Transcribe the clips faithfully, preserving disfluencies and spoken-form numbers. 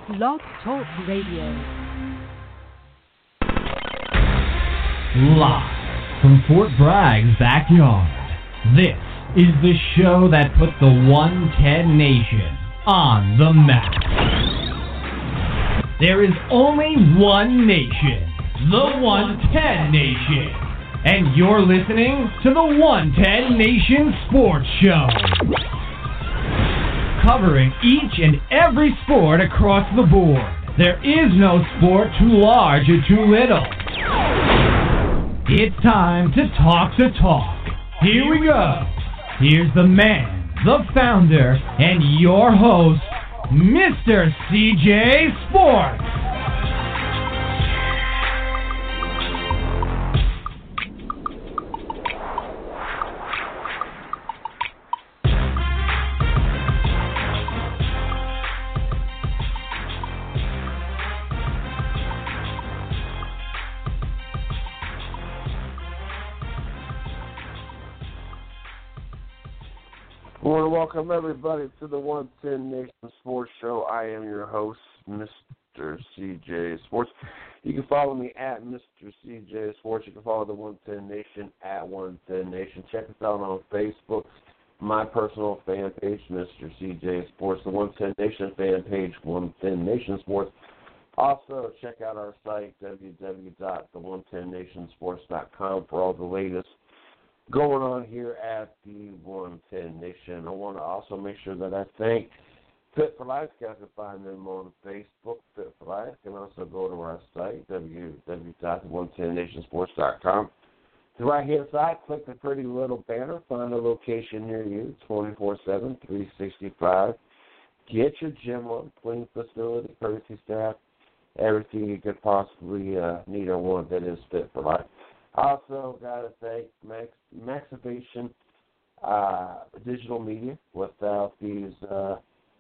Blog Talk Radio. Live from Fort Bragg's backyard, this is the show that put the one ten Nation on the map. There is only one nation, the one ten Nation, and you're listening to the one ten Nation Sports Show, covering each and every sport across the board. There is no sport too large or too little. It's time to talk the talk. Here we go. Here's the man, the founder, and your host, Mister C J Sports. I want to welcome everybody to the one ten Nation Sports Show. I am your host, Mister C J Sports. You can follow me at Mister C J Sports. You can follow the one ten Nation at one ten Nation. Check us out on Facebook, my personal fan page, Mister C J Sports, the one ten Nation fan page, one ten Nation Sports. Also, check out our site, w w w dot the one ten nation sports dot com, for all the latest going on here at the one ten Nation. I want to also make sure that I thank Fit for Life. You guys can find them on Facebook, Fit for Life. You can also go to our site, w w w dot the one ten nation sports dot com. To the right-hand side, click the pretty little banner. Find a location near you, twenty-four seven, three sixty-five. Get your gym on, clean facility, courtesy staff, everything you could possibly uh, need or want that is Fit for Life. Also, got to thank Max, Maxivation uh, Digital Media. Without these, uh,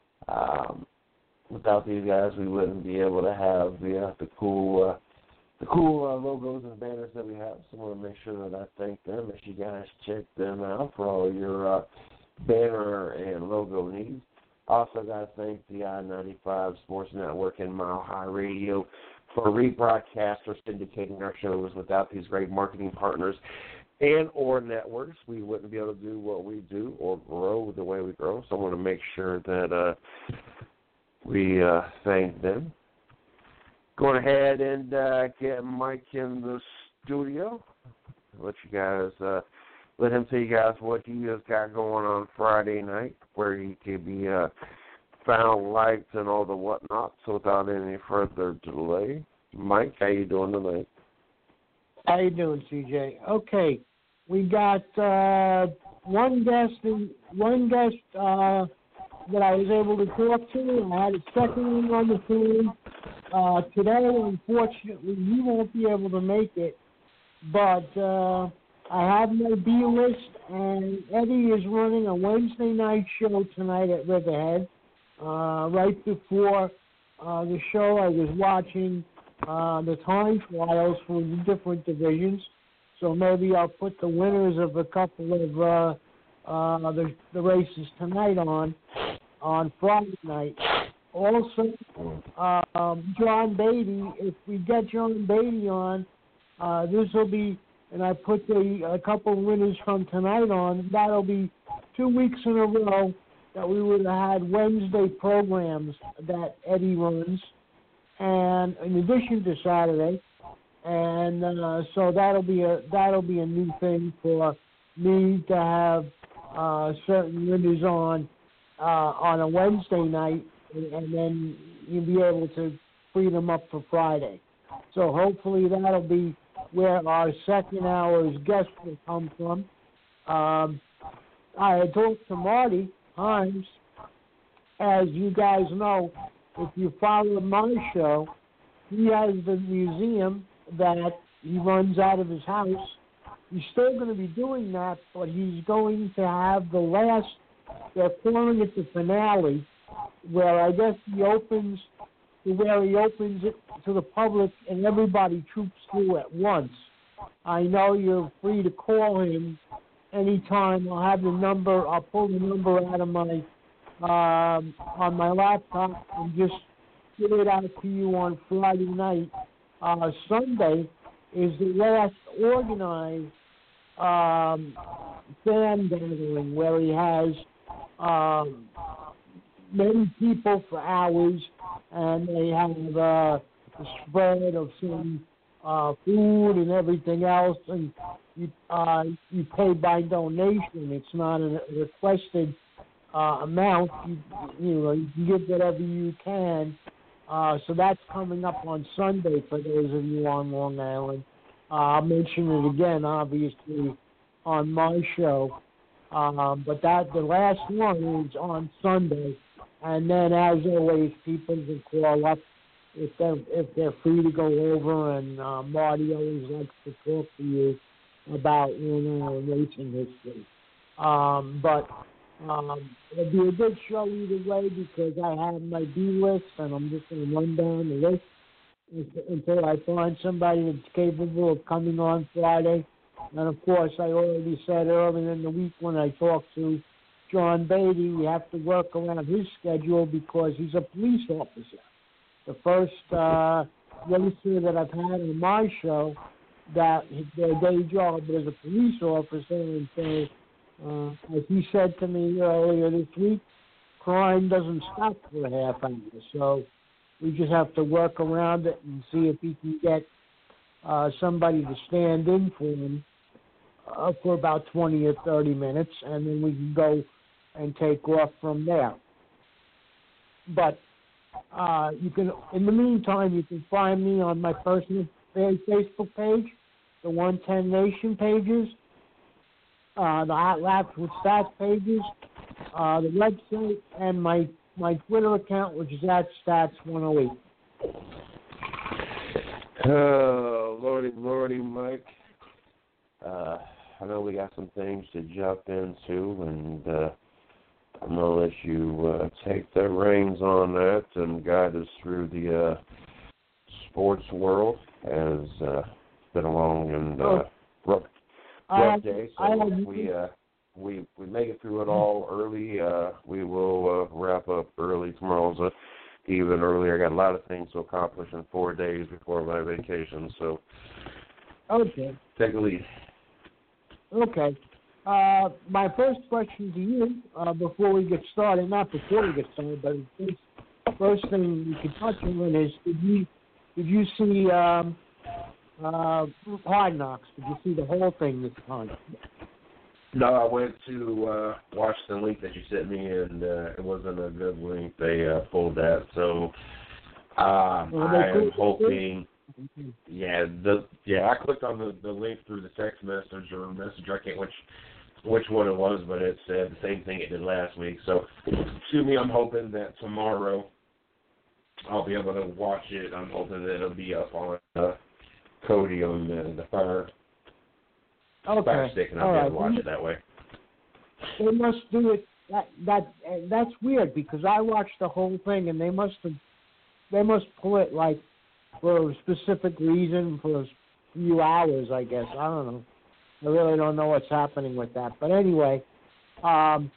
um, without these guys, we wouldn't be able to have the uh, the cool, uh, the cool uh, logos and banners that we have. So I want to make sure that I thank them. As you guys check them out for all your uh, banner and logo needs. Also, got to thank the I ninety-five Sports Network and Mile High Radio for rebroadcast or syndicating our shows. Without these great marketing partners and or networks, we wouldn't be able to do what we do or grow the way we grow. So I want to make sure that uh, we uh, thank them. Going ahead and uh, get Mike in the studio. Let you guys, uh, let him tell you guys what he has got going on Friday night, where he could be uh, found, liked, and all the whatnot. So without any further delay, Mike, how you doing tonight? How you doing, C J? Okay, we got uh, one guest, in, one guest uh, that I was able to talk to, and I had a second one on the phone. Uh, today, unfortunately, he won't be able to make it, but uh, I have my B list, and Eddie is running a Wednesday night show tonight at Riverhead. Uh, right before uh, the show, I was watching uh, the time trials for the different divisions. So maybe I'll put the winners of a couple of uh, uh, the, the races tonight on on Friday night. Also, um, John Beatty. If we get John Beatty on, uh, this will be, and I put the, a couple of winners from tonight on. That'll be two weeks in a row that we would have had Wednesday programs that Eddie runs, and in addition to Saturday, and uh, so that'll be a that'll be a new thing for me to have uh, certain winners on uh, on a Wednesday night, and, and then you'll be able to free them up for Friday. So hopefully that'll be where our second hour's guest will come from. Um, I had talked to Marty Himes. As you guys know, if you follow my show, he has the museum that he runs out of his house. He's still going to be doing that, but he's going to have the last, they're calling it the finale, where I guess he opens, where he opens it to the public and everybody troops through at once. I know you're free to call him anytime. I'll have the number. I'll pull the number out of my um, on my laptop and just get it out to you on Friday night. Uh, Sunday is the last organized um, fan gathering where he has um, many people for hours, and they have uh, a spread of some uh, food and everything else, and you uh, you pay by donation. It's not a requested uh, amount. You, you know, you can give whatever you can. Uh, so that's coming up on Sunday for those of you on Long Island. Uh, I'll mention it again, obviously, on my show. Um, but that the last one is on Sunday. And then, as always, people can call up if they're, if they're free to go over. And uh, Marty always likes to talk to you about Long Island racing history. Um, but um, it'll be a good show either way because I have my B list, and I'm just going to run down the list until I find somebody that's capable of coming on Friday. And, of course, I already said earlier in the week when I talked to John Beatty, we have to work around his schedule because he's a police officer. The first uh, racer that I've had on my show, that their day job is a police officer, and so, uh, as he said to me earlier this week, crime doesn't stop for a half hour. So we just have to work around it and see if he can get uh, somebody to stand in for him uh, for about twenty or thirty minutes, and then we can go and take off from there. But uh, you can, in the meantime, you can find me on my personal Facebook page, the one ten Nation pages, uh, the Hot Laps with Stats pages, uh, the website, and my, my Twitter account, which is at Stats one oh eight. Oh, Lordy, Lordy, Mike. Uh, I know we got some things to jump into, and uh, I'm going to let you uh, take the reins on that and guide us through the uh, sports world, as uh, it's been a long and uh, rough, rough day. So if we, uh, we, we make it through it all early, uh, we will uh, wrap up early. Tomorrow's uh, even earlier. I got a lot of things to accomplish in four days before my vacation, so okay. Take a lead. Okay. Uh, my first question to you, uh, before we get started, not before we get started, but the first thing we can touch on is, did you did you see um, uh, Hard Knocks? Did you see the whole thing this time? No, I went to uh, watch the link that you sent me, and uh, it wasn't a good link. They uh, pulled that, so um, well, I am hoping. Yeah, the yeah, I clicked on the, the link through the text message or messenger. I can't which which one it was, but it said the same thing it did last week. So, to me, I'm hoping that tomorrow I'll be able to watch it. I'm hoping that it'll be up on uh, Cody on the, the fire, okay. fire stick, and I'll All be able right. to watch it that way. They must do it. That that that's weird because I watched the whole thing, and they must have they must pull it like for a specific reason for a few hours. I guess I don't know. I really don't know what's happening with that. But anyway, um,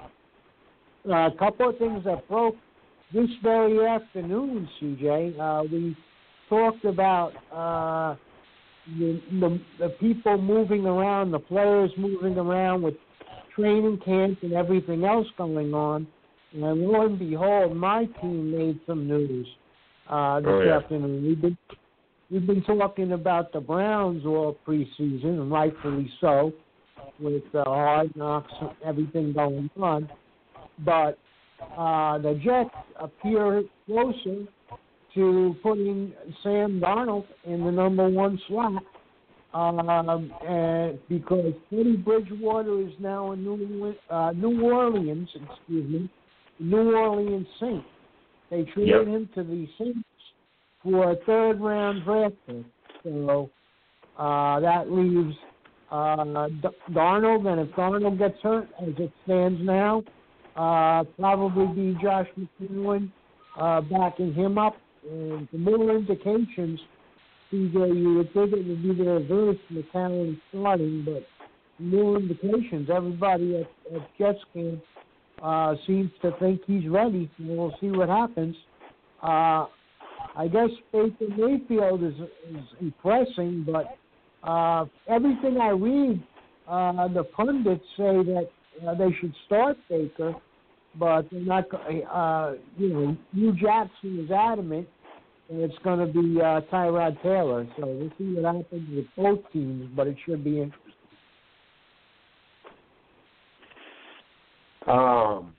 a couple of things that broke this very afternoon, C J. Uh, we talked about uh, the, the, the people moving around, the players moving around with training camps and everything else going on. And lo and behold, my team made some news uh, this oh, yeah. afternoon. We've been We've been talking about the Browns all preseason, and rightfully so, with uh, Hard Knocks and everything going on. But uh, the Jets appear closer to putting Sam Darnold in the number one slot um, and because Teddy Bridgewater is now a New, uh, New Orleans, excuse me, New Orleans Saint. They traded yep. him to the Saints for a third-round draft pick. So uh, that leaves uh, D- Darnold, and if Darnold gets hurt, as it stands now, uh, probably be Josh McCown uh, backing him up. And the more indications, C J, you would think it would be the reverse, McCown starting, but more indications. Everybody at, at Jets camp uh, seems to think he's ready, and we'll see what happens. Uh, I guess Baker Mayfield is is impressing, but uh, everything I read, uh, the pundits say that uh, they should start Baker, but they're not. Uh, you know, Hugh Jackson is adamant, and it's going to be uh, Tyrod Taylor. So we'll see what happens with both teams, but it should be interesting. Um,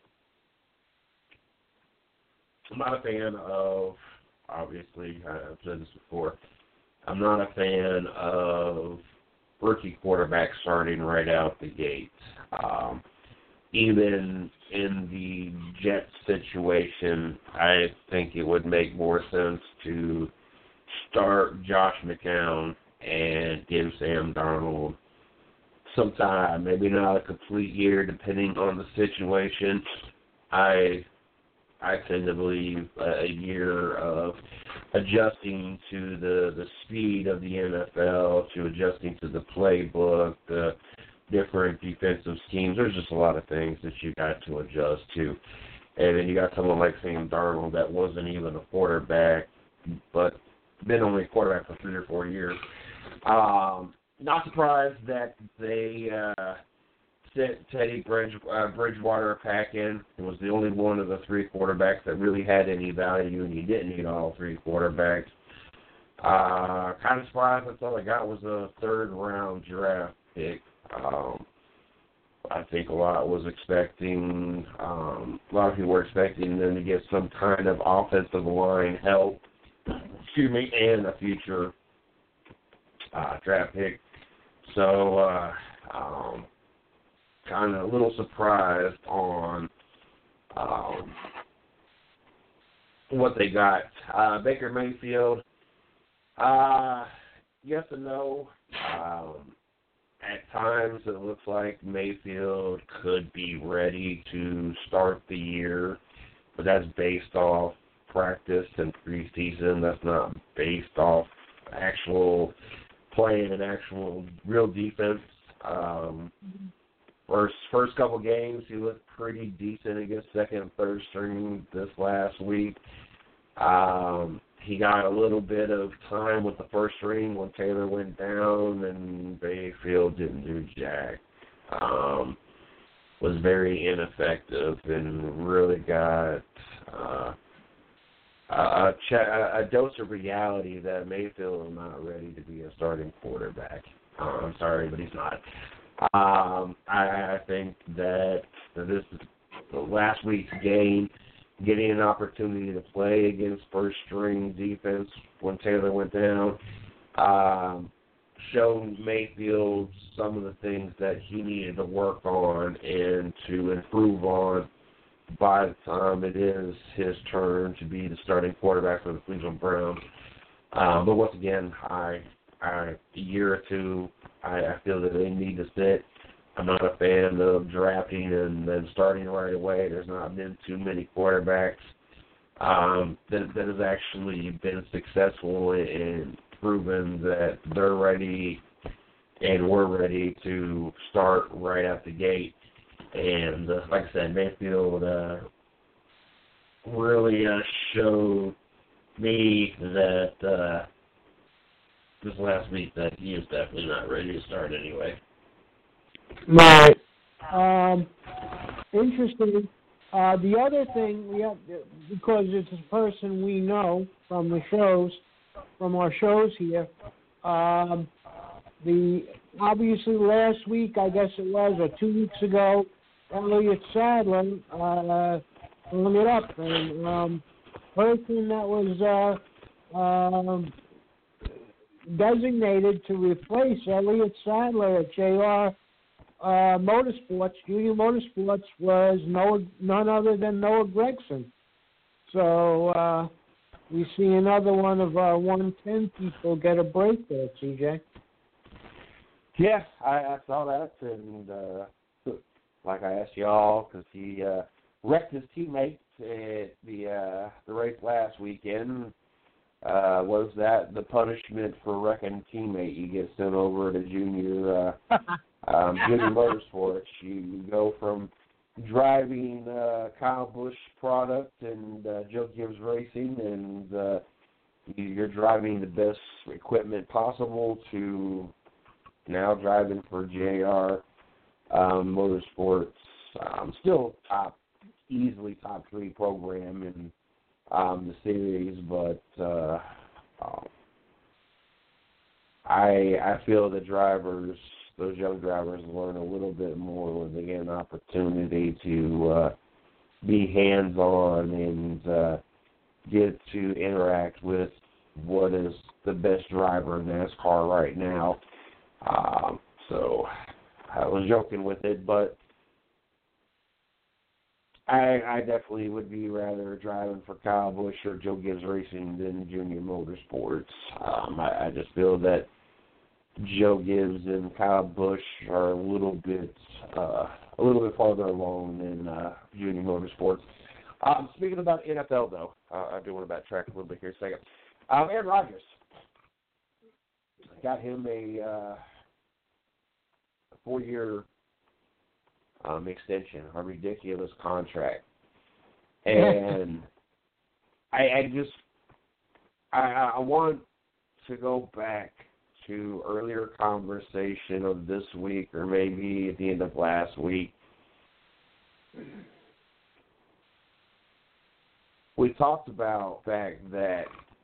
I'm not a fan of, obviously, I've said this before, I'm not a fan of rookie quarterbacks starting right out the gate. Um, even in the Jets situation, I think it would make more sense to start Josh McCown and give Sam Darnold some time, maybe not a complete year, depending on the situation. I I tend to believe a year of adjusting to the, the speed of the N F L, to adjusting to the playbook, the different defensive schemes. There's just a lot of things that you got to adjust to. And then you got someone like Sam Darnold that wasn't even a quarterback, but been only a quarterback for three or four years. Um, not surprised that they uh, sent Teddy Bridge, uh, Bridgewater back in. He was the only one of the three quarterbacks that really had any value, and you didn't need all three quarterbacks. Uh, kind of surprised that's all I got was a third-round draft pick. Um, I think a lot was expecting, um, a lot of people were expecting them to get some kind of offensive line help, excuse me, and a future uh, draft pick. So, uh, um, kind of a little surprised on um, what they got. Uh, Baker Mayfield, uh, yes and no. Um, at times it looks like Mayfield could be ready to start the year, but that's based off practice and preseason. That's not based off actual playing an actual real defense. Um, first first couple games, he looked pretty decent against second and third string this last week. Um, he got a little bit of time with the first string when Taylor went down, and Mayfield didn't do jack. Um, was very ineffective and really got uh, a, a, a dose of reality that Mayfield is not ready to be a starting quarterback. Uh, I'm sorry, but he's not. Um, I, I think that this is the last week's game, getting an opportunity to play against first-string defense when Taylor went down, um, showed Mayfield some of the things that he needed to work on and to improve on by the time it is his turn to be the starting quarterback for the Cleveland Browns. Um, but once again, I, I, a year or two, I, I feel that they need to sit. I'm not a fan of drafting and then starting right away. There's not been too many quarterbacks um, that, that has actually been successful and proven that they're ready and we're ready to start right out the gate. And uh, like I said, Mayfield uh, really uh, showed me that uh, this last week that he is definitely not ready to start anyway. Right. Um, interesting. Uh, the other thing, we have, because it's a person we know from the shows, from our shows here, um, the obviously last week, I guess it was, or two weeks ago, Elliott Sadler uh, hung it up. And um, person that was uh, um, designated to replace Elliott Sadler at J R uh, Motorsports, Junior Motorsports, was no, none other than Noah Gregson. So uh, we see another one of our one ten people get a break there, C J. Yeah, I, I saw that, and uh, like I asked y'all, because he uh, wrecked his teammate at the uh, the race last weekend. Uh, was that the punishment for wrecking a teammate? You get sent over to junior uh, um, junior motorsports. You go from driving uh, Kyle Busch product and uh, Joe Gibbs Racing, and uh, you're driving the best equipment possible to now driving for J R um, Motorsports. Um, still top, easily top three program in um, the series, but uh, um, I I feel the drivers, those young drivers, learn a little bit more when they get an opportunity to uh, be hands-on and uh, get to interact with what is the best driver in NASCAR right now. Um, so I was joking with it, but I, I definitely would be rather driving for Kyle Busch or Joe Gibbs Racing than Junior Motorsports. Um, I, I just feel that Joe Gibbs and Kyle Busch are a little bit uh, a little bit farther along than uh, Junior Motorsports. Um, speaking about N F L, though, uh, I do want to backtrack a little bit here a second. Um, Aaron Rodgers got him a uh, four-year um, extension, a ridiculous contract, and I, I just I, I want to go back to earlier conversation of this week, or maybe at the end of last week. We talked about the fact that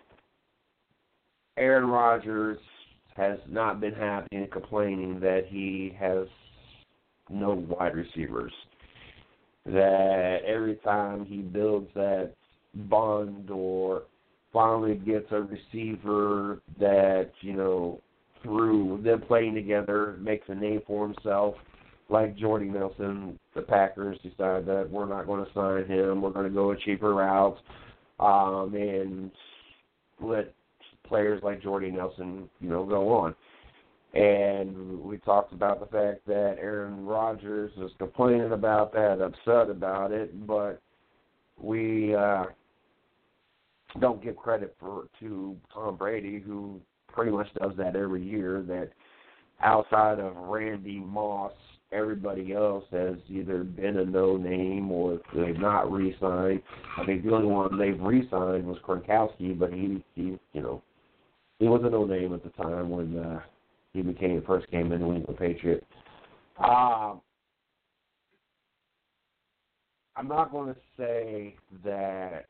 Aaron Rodgers has not been happy and complaining that he has no wide receivers. That every time he builds that bond or finally gets a receiver that, you know, through them playing together, makes a name for himself, like Jordy Nelson, the Packers decided that we're not going to sign him, we're going to go a cheaper route, um, and let players like Jordy Nelson, you know, go on. And we talked about the fact that Aaron Rodgers was complaining about that, upset about it, but we uh, don't give credit for to Tom Brady, who pretty much does that every year, that outside of Randy Moss, everybody else has either been a no-name or they've not re-signed. I think the only one they've re-signed was Gronkowski, but he, he you know, he was a no-name at the time when uh, he became first came in the New England Patriot. Um, I'm not going to say that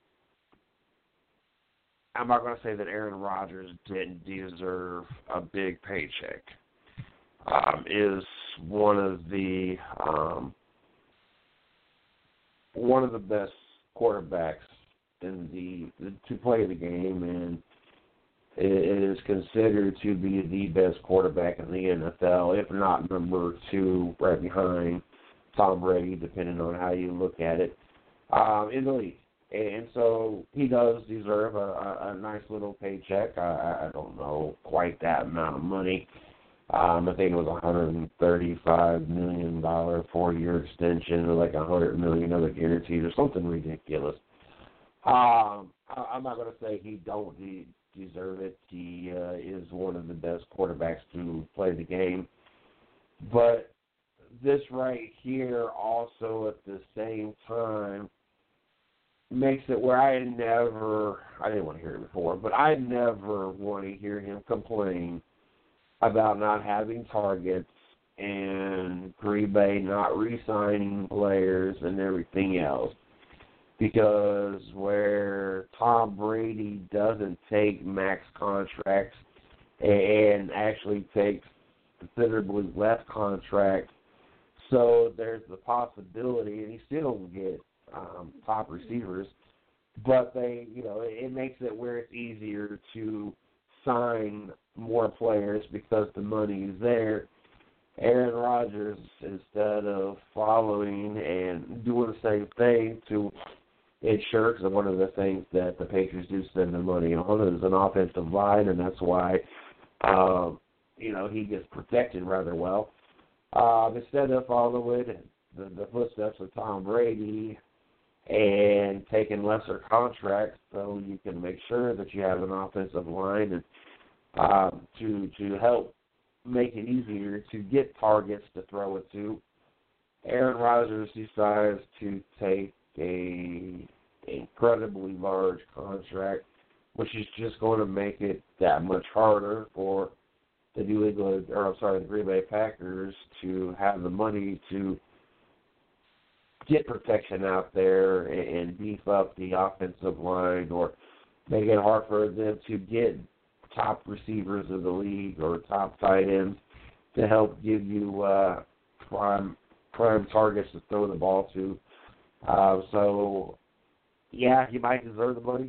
I'm not going to say that Aaron Rodgers didn't deserve a big paycheck. Um, is one of the um, one of the best quarterbacks in the, the to play the game, and it is considered to be the best quarterback in the N F L, if not number two, right behind Tom Brady, depending on how you look at it, um, in the league. And so he does deserve a, a, a nice little paycheck. I, I don't know quite that amount of money. Um, I think it was one hundred thirty-five million dollars four-year extension, or like one hundred million dollars other guarantees, or something ridiculous. Um, I, I'm not going to say he don't de- deserve it. He uh, is one of the best quarterbacks to play the game. But this right here also at the same time makes it where I never, I didn't want to hear it before, but I never want to hear him complain about not having targets and Green Bay not re-signing players and everything else. Because where Tom Brady doesn't take max contracts and actually takes considerably less contracts, so there's the possibility, and he still will get um, top receivers, but they, you know, it, it makes it where it's easier to sign more players because the money is there. Aaron Rodgers, instead of following and doing the same thing to ensure, because one of the things that the Patriots do spend the money on is an offensive line, and that's why, um, you know, he gets protected rather well. Um, instead of following the, the footsteps of Tom Brady and taking lesser contracts so you can make sure that you have an offensive line and um, to to help make it easier to get targets to throw it to. Aaron Rodgers decides to take a incredibly large contract, which is just going to make it that much harder for the New England, or I'm sorry, the Green Bay Packers to have the money to get protection out there and, and beef up the offensive line, or make it hard for them to get top receivers of the league or top tight ends to help give you uh, prime prime targets to throw the ball to. Uh, so, yeah, he might deserve the money,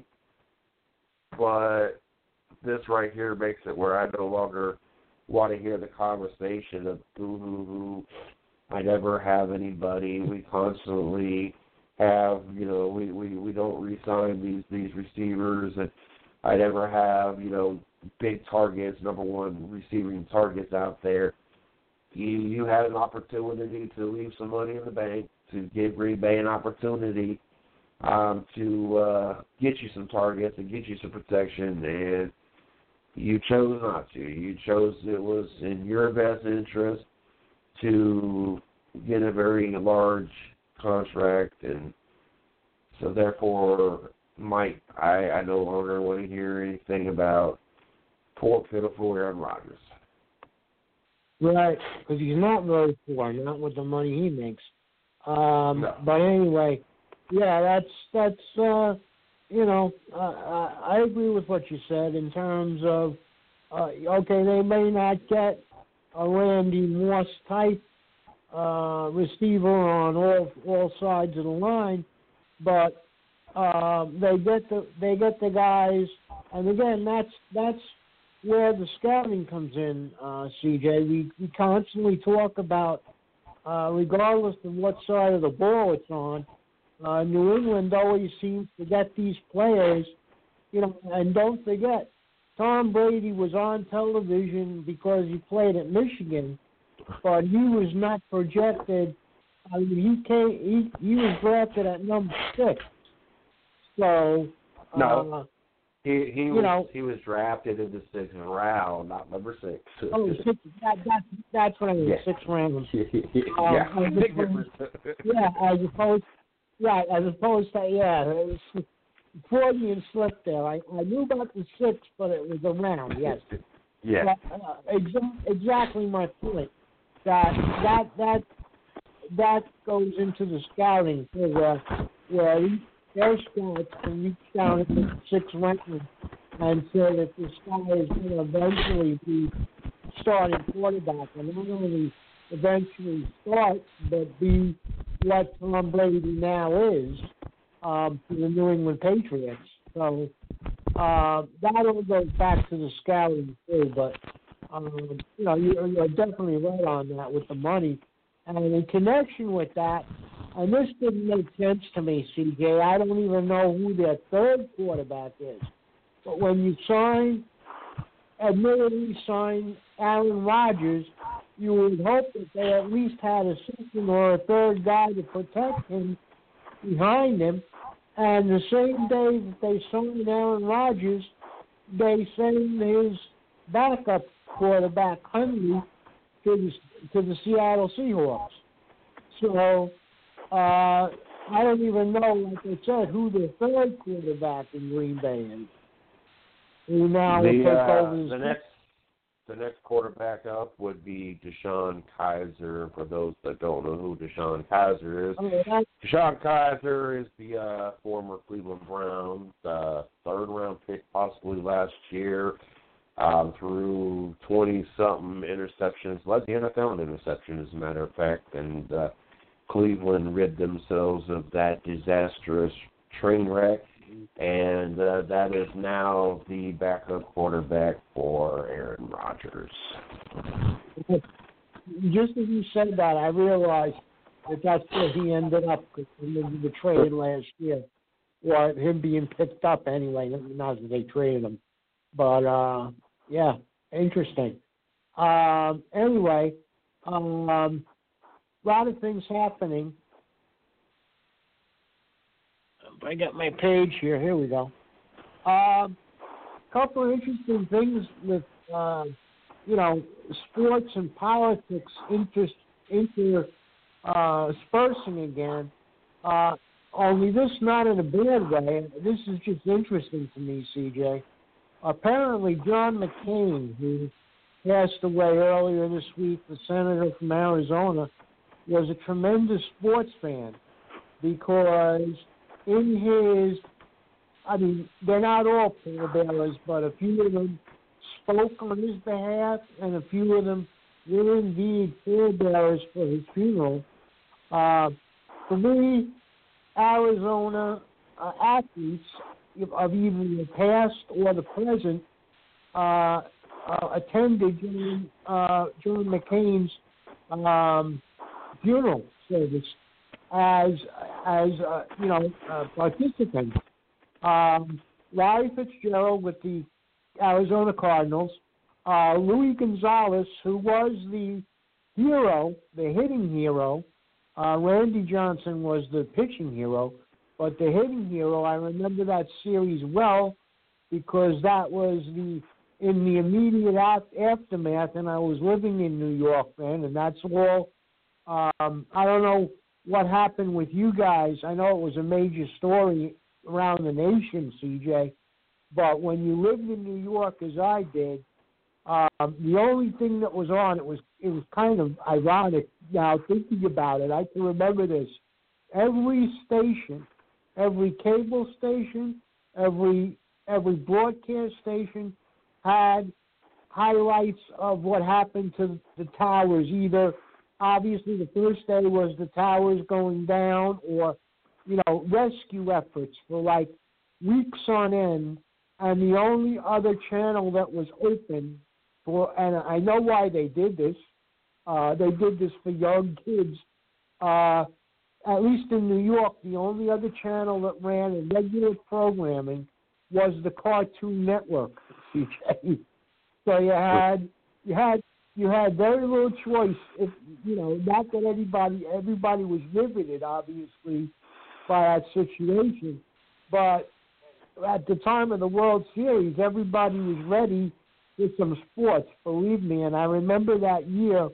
but this right here makes it where I no longer want to hear the conversation of boo hoo hoo. I never have anybody. We constantly have, you know, we, we, we don't re-sign these, these receivers, and I never have, you know, big targets, number one receiving targets out there. You you had an opportunity to leave some money in the bank, to give Green Bay an opportunity um, to uh, get you some targets and get you some protection, and you chose not to. You chose it was in your best interest to get a very large contract, and so therefore, Mike, I, I no longer want to hear anything about poor, pitiful Aaron Rodgers. Right, because he's not very poor, not with the money he makes. Um, no. But anyway, yeah, that's, that's uh, you know, uh, I agree with what you said in terms of, uh, okay, they may not get a Randy Moss type uh, receiver on all all sides of the line, but uh, they get the they get the guys, and again, that's that's where the scouting comes in, uh, C J. We we constantly talk about, uh, regardless of what side of the ball it's on, uh, New England always seems to get these players, you know, and don't forget, Tom Brady was on television because he played at Michigan, but he was not projected. I mean, he came. He, he was drafted at number six. So no, uh, he he you was know, he was drafted in the sixth round, not number six. Oh, six, that, that, that's what I mean. Yeah. Six rounds. yeah, Um, big difference. Yeah, as opposed, right, as opposed to yeah, it was Freudian slip there. I, I knew about the six, but it was around. Yes. Yeah. But, uh, exa- exactly my point. That that that that goes into the scouting where where each, their scouts can reach down at the six ranking and say that this guy is going to eventually be starting quarterback, and not only eventually start, but be what Tom Brady now is um, to the New England Patriots. So uh, that all goes back to the scouting too, but um, you know, you're, you're definitely right on that with the money. And in connection with that, and this didn't make sense to me, C J, I don't even know who their third quarterback is. But when you sign, admittedly sign Aaron Rodgers, you would hope that they at least had a second or a third guy to protect him behind him. And the same day that they signed Aaron Rodgers, they send his backup quarterback, Hundley, to the, to the Seattle Seahawks. So uh, I don't even know, like I said, who the third quarterback in Green Bay is. Who now will The, take uh, over his the next the next quarterback up would be Deshaun Kaiser. For those that don't know who Deshaun Kaiser is, I mean, that's, Deshaun Kaiser is the uh, former Cleveland Browns uh, third round pick, possibly last year. Um, through twenty-something interceptions, led the N F L in interceptions, as a matter of fact, and uh, Cleveland rid themselves of that disastrous train wreck, and uh, that is now the backup quarterback for Aaron Rodgers. just as you said that, I realized that that's where he ended up because he ended the trade last year, or him being picked up anyway, not that they traded him. But, uh, yeah, interesting. Um, anyway, um, a lot of things happening. If I get my page here, here we go. A um, couple of interesting things with, uh, you know, sports and politics interest, intertwined uh, Spursing again. Uh, only this not in a bad way. This is just interesting to me, C J. Apparently, John McCain, who passed away earlier this week, the senator from Arizona, was a tremendous sports fan because in his, I mean, they're not all pallbearers, but a few of them spoke on his behalf, and a few of them were indeed pallbearers for his funeral. Uh, three Arizona uh, athletes of either the past or the present uh, uh, attended John, uh, John McCain's um, funeral service as as uh, you know uh, participants. Um, Larry Fitzgerald with the Arizona Cardinals, uh, Louis Gonzalez, who was the hero, the hitting hero. Uh, Randy Johnson was the pitching hero, but the hitting hero, I remember that series well because that was the in the immediate aftermath, and I was living in New York then, and that's all. Um, I don't know what happened with you guys. I know it was a major story around the nation, C J, but when you lived in New York as I did, um, the only thing that was on, it was it was kind of ironic now thinking about it. I can remember this. Every station, every cable station, every every broadcast station had highlights of what happened to the towers. Either, obviously, the first day was the towers going down, or, you know, rescue efforts for like weeks on end. And the only other channel that was open for, and I know why they did this, uh, they did this for young kids. Uh, at least in New York, the only other channel that ran in regular programming was the Cartoon Network, C J. So you had you had you had very little choice. If you know, not that anybody everybody was riveted, obviously, by that situation, but at the time of the World Series, everybody was ready with some sports, believe me. And I remember that year,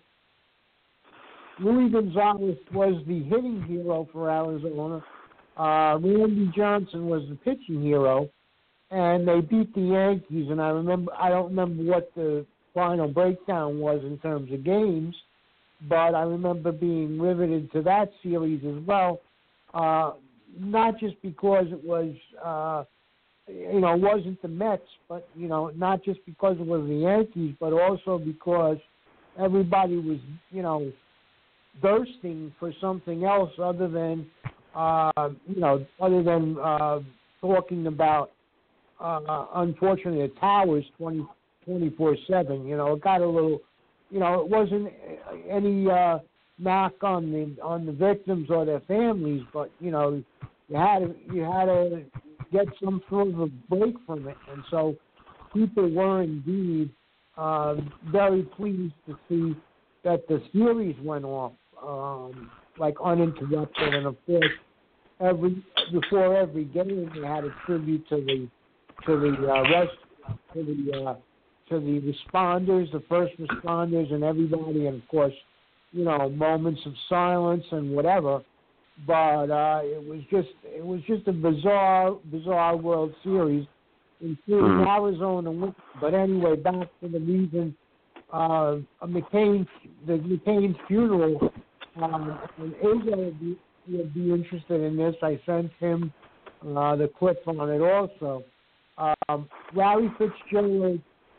Louis Gonzalez was the hitting hero for Arizona. Uh, Randy Johnson was the pitching hero, and they beat the Yankees. And I remember, I don't remember what the final breakdown was in terms of games, but I remember being riveted to that series as well. Uh, not just because it was, uh, you know, it wasn't the Mets, but, you know, not just because it was the Yankees, but also because everybody was, you know, thirsting for something else other than, uh, you know, other than uh, talking about, uh, unfortunately, the towers twenty-four seven. You know, it got a little, you know, it wasn't any uh, knock on the on the victims or their families, but, you know, you had to, you had to get some sort of a break from it. And so people were indeed uh, very pleased to see that the series went off um, like uninterrupted. And of course, every before every game, they had a tribute to the to the uh, rest to the uh, to the responders, the first responders, and everybody. And of course, you know, moments of silence and whatever. But uh, it was just it was just a bizarre bizarre World Series, including mm. Arizona. But anyway, back to the reason uh, McCain, the McCain's funeral. Um, and A J would be, would be interested in this. I sent him uh, the clip on it also. Um, Larry Fitzgerald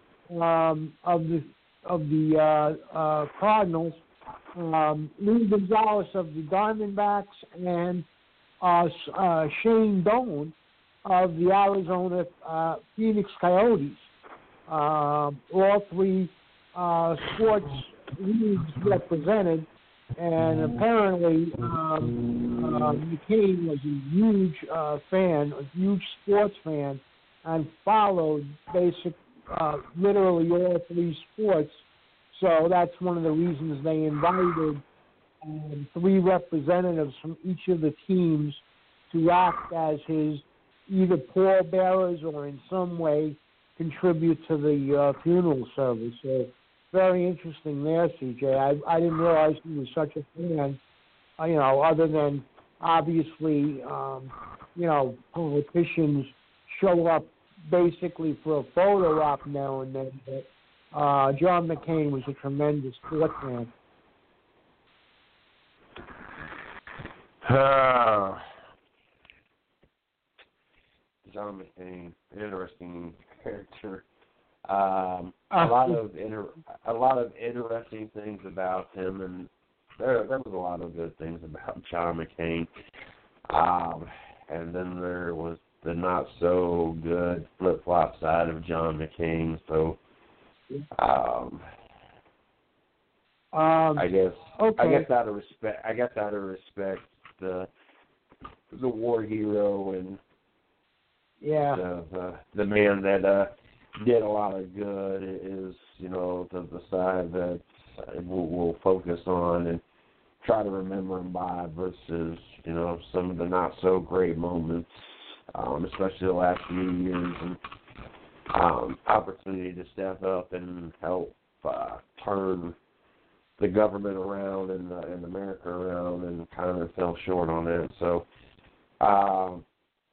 um, of the of the uh, uh, Cardinals. Um, Louis Gonzalez of the Diamondbacks, and uh, uh, Shane Doan of the Arizona uh, Phoenix Coyotes. Uh, all three uh, sports leagues represented, and apparently um, uh, McCain was a huge uh, fan, a huge sports fan, and followed basic, uh, literally all three sports. So that's one of the reasons they invited um, three representatives from each of the teams to act as his either pallbearers or in some way contribute to the uh, funeral service. So very interesting there, C J. I, I didn't realize he was such a fan uh, you know, other than obviously, um, you know, politicians show up basically for a photo op now and then. But uh, John McCain was a tremendous sportsman. Uh, John McCain, interesting character. Um, a lot of inter- a lot of interesting things about him, and there there was a lot of good things about John McCain. Um, and then there was the not so good flip flop side of John McCain. So, um, um, I guess okay. I guess out of respect, I guess out of respect, the the war hero and yeah, the the, the man that uh, did a lot of good is, you know, the, the side that we'll, we'll focus on and try to remember him by versus, you know, some of the not so great moments, um, especially the last few years, and um, opportunity to step up and help uh, turn the government around and, uh, and America around, and kind of fell short on it. So, um,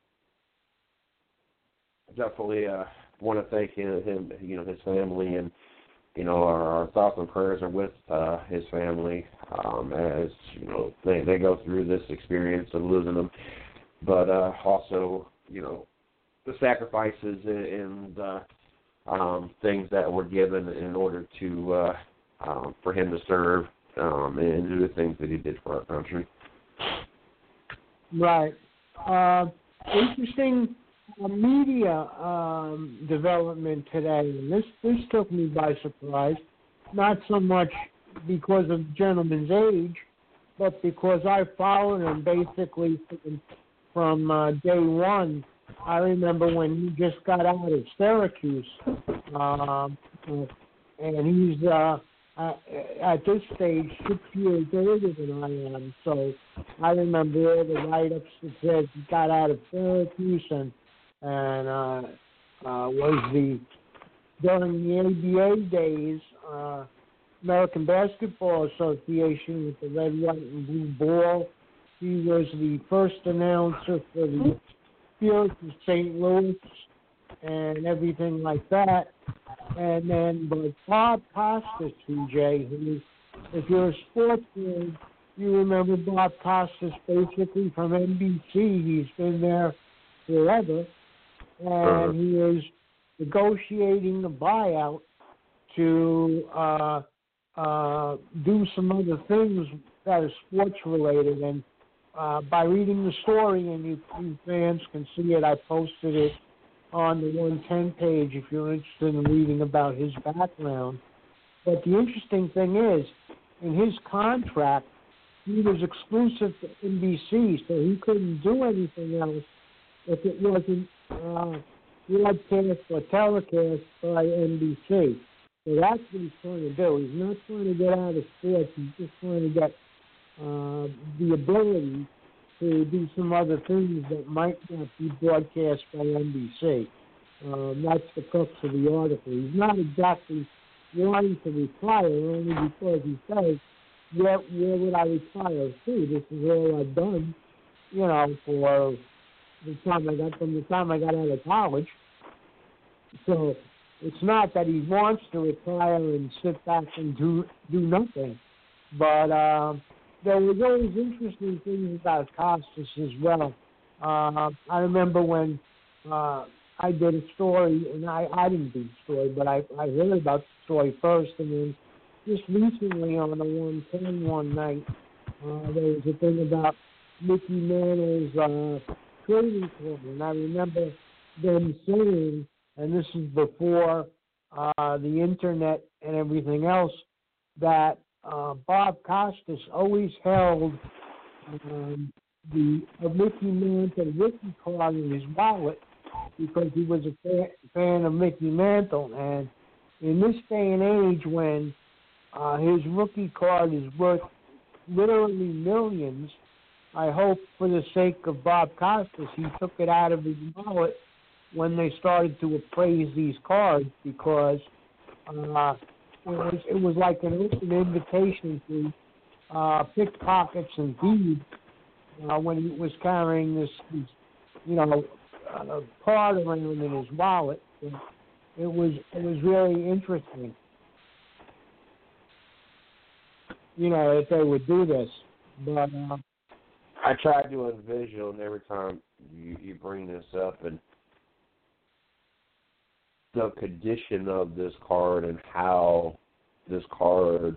definitely uh, want to thank him, him, you know, his family, and you know, our, our thoughts and prayers are with uh, his family um, as you know they they go through this experience of losing them, but uh, also, you know, the sacrifices and uh, um, things that were given in order to uh, um, for him to serve um, and do the things that he did for our country. Right. Uh, interesting uh, media um, development today. And this this took me by surprise, not so much because of the gentleman's age, but because I followed him basically from, from uh, day one. I remember when he just got out of Syracuse, um, and he's uh, at this stage six years older than I am. So I remember all the write-ups that said he got out of Syracuse and and uh, uh, was the during the A B A days, uh, American Basketball Association with the red, white, and blue ball. He was the first announcer for the Fields of Saint Louis and everything like that. And then, but Bob Costas, C J, who, if you're a sports fan, you remember Bob Costas basically from N B C. He's been there forever, and he is negotiating a buyout to uh, uh, do some other things that are sports related. And uh, by reading the story, and you, you fans can see it, I posted it on the one ten page if you're interested in reading about his background. But the interesting thing is, in his contract, he was exclusive to N B C, so he couldn't do anything else if it wasn't uh, broadcast or telecast by N B C. So that's what he's trying to do. He's not trying to get out of sports. He's just trying to get uh, the ability to do some other things that might not be broadcast by N B C. Um, that's the crux of the article. He's not exactly wanting to retire, only because he says, where, where would I retire to? This is all I've done, you know, for the time I got, from the time I got out of college. So it's not that he wants to retire and sit back and do, do nothing. But uh, there was always interesting things about Costas as well. Uh, I remember when uh, I did a story, and I, I didn't do the story, but I, I heard about the story first, and then just recently on the one ten one night, uh, there was a thing about Mickey Mantle's uh, trading club, and I remember them saying, and this is before uh, the internet and everything else, that uh, Bob Costas always held um, the a Mickey Mantle rookie card in his wallet because he was a fan, fan of Mickey Mantle. And in this day and age when uh, his rookie card is worth literally millions, I hope for the sake of Bob Costas he took it out of his wallet when they started to appraise these cards, because uh, it was it was like an open invitation to uh, pickpockets and thieves uh, when he was carrying this, this you know, uh, card around in his wallet. And it was it was really interesting, you know, if they would do this. But uh, I tried doing visual, and every time you, you bring this up, and the condition of this card and how this card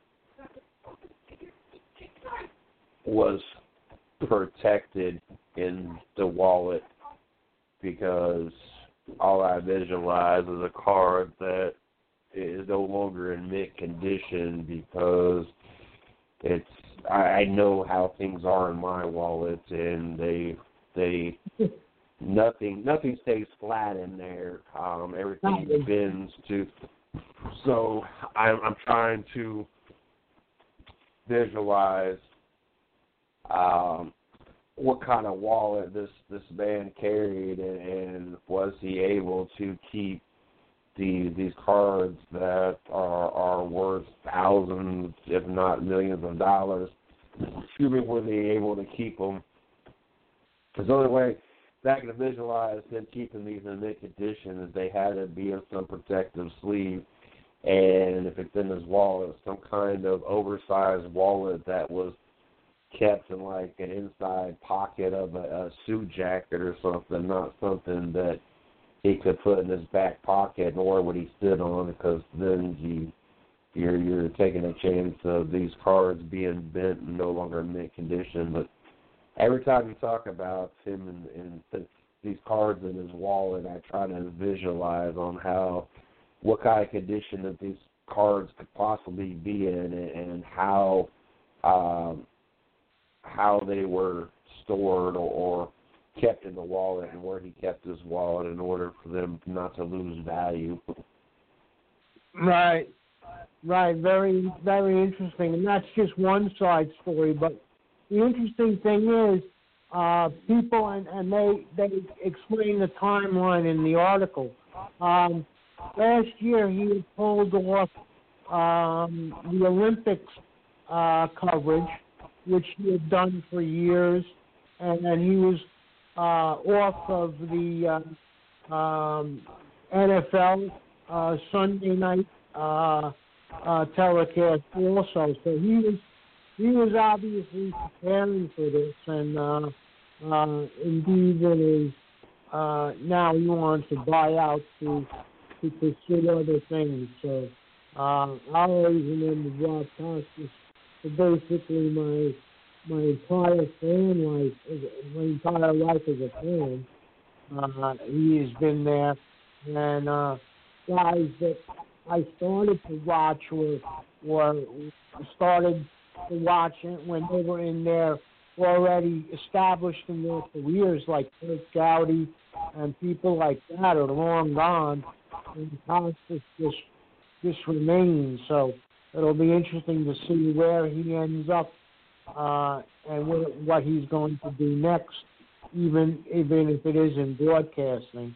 was protected in the wallet, because all I visualize is a card that is no longer in mint condition, because it's I, I know how things are in my wallet, and they they nothing nothing stays flat in there. Um, everything bends to. So I'm I'm trying to visualize um, what kind of wallet this, this man carried, and, and was he able to keep these these cards that are are worth thousands, if not millions of dollars? Excuse me, were they able to keep them? Because the only way that I can visualize him keeping these in mint condition is they had to be in some protective sleeve, and if it's in his wallet, some kind of oversized wallet that was kept in like an inside pocket of a, a suit jacket or something, not something that he could put in his back pocket, nor would he sit on, because then you, you're you're taking a chance of these cards being bent and no longer in mint condition. But every time you talk about him and, and th- these cards in his wallet, I try to visualize on how, what kind of condition that these cards could possibly be in, and, and how um, how they were stored or, or kept in the wallet, and where he kept his wallet in order for them not to lose value. Right, right. Very, very interesting. And that's just one side story. But the interesting thing is, uh, people, and, and they they explain the timeline in the article. Um, last year, he had pulled off um, the Olympics uh, coverage, which he had done for years, and, and he was uh, off of the uh, um, N F L uh, Sunday night uh, uh, telecast also. So he was he was obviously preparing for this, and uh, uh, indeed it is uh, now he wants to buy out to to pursue other things. So uh, I always remember Rob Costas. So basically, my my entire fan life, my entire life as a fan, uh, he has been there. And uh, guys that I started to watch were, were started to watch it when they were in there already established in their careers, like Kirk Gowdy and people like that are long gone, and Costas just just remains. So it'll be interesting to see where he ends up uh, and what, what he's going to do next, even even if it is in broadcasting.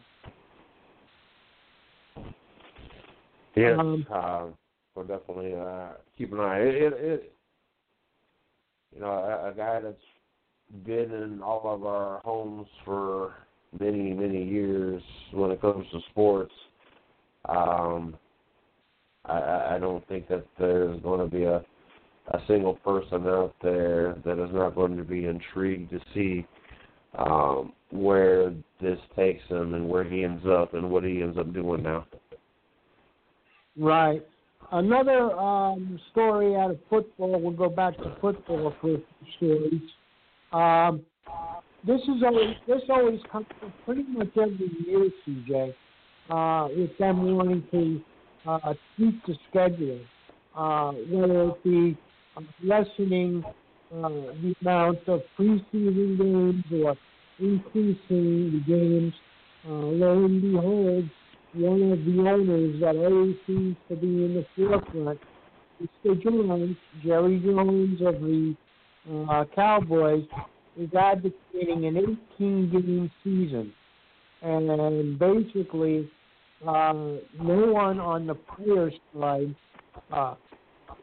Yes, um, uh, we'll definitely uh, keep an eye. It, it, it, you know, a, a guy that's been in all of our homes for many, many years when it comes to sports. Um, I, I don't think that there's going to be a, a single person out there that is not going to be intrigued to see um, where this takes him and where he ends up and what he ends up doing now. Right. Another um, story out of football, we'll go back to football for a few stories. Um, this is always this always comes up pretty much every year, C J, uh, with them wanting to uh, tweak the schedule, uh, whether it be uh, lessening uh, the amount of preseason games or increasing the games. Uh, lo and behold, one of the owners that always seems to be in the forefront, Mister Jones, Jerry Jones of the uh, Cowboys, is advocating an eighteen-game season. And basically, uh, no one on the players' side uh,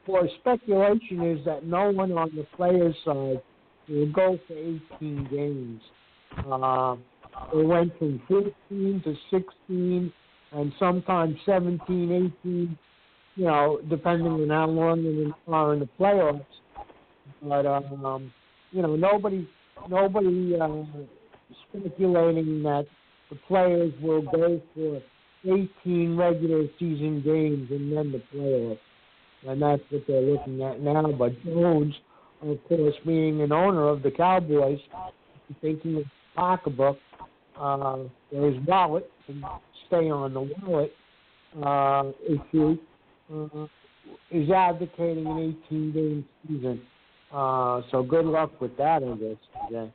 for speculation is that no one on the players' side will go for eighteen games. Uh, it went from fifteen to sixteen and sometimes seventeen, eighteen, you know, depending on how long they are in the playoffs. But, um, you know, nobody, nobody uh, speculating that the players will go for eighteen regular season games and then the playoffs. And that's what they're looking at now. But Jones, of course, being an owner of the Cowboys, thinking of pocketbook, uh, or his wallet, and stay on the wallet uh, issue, uh, is advocating an eighteen-game season. Uh, so good luck with that, I guess, today.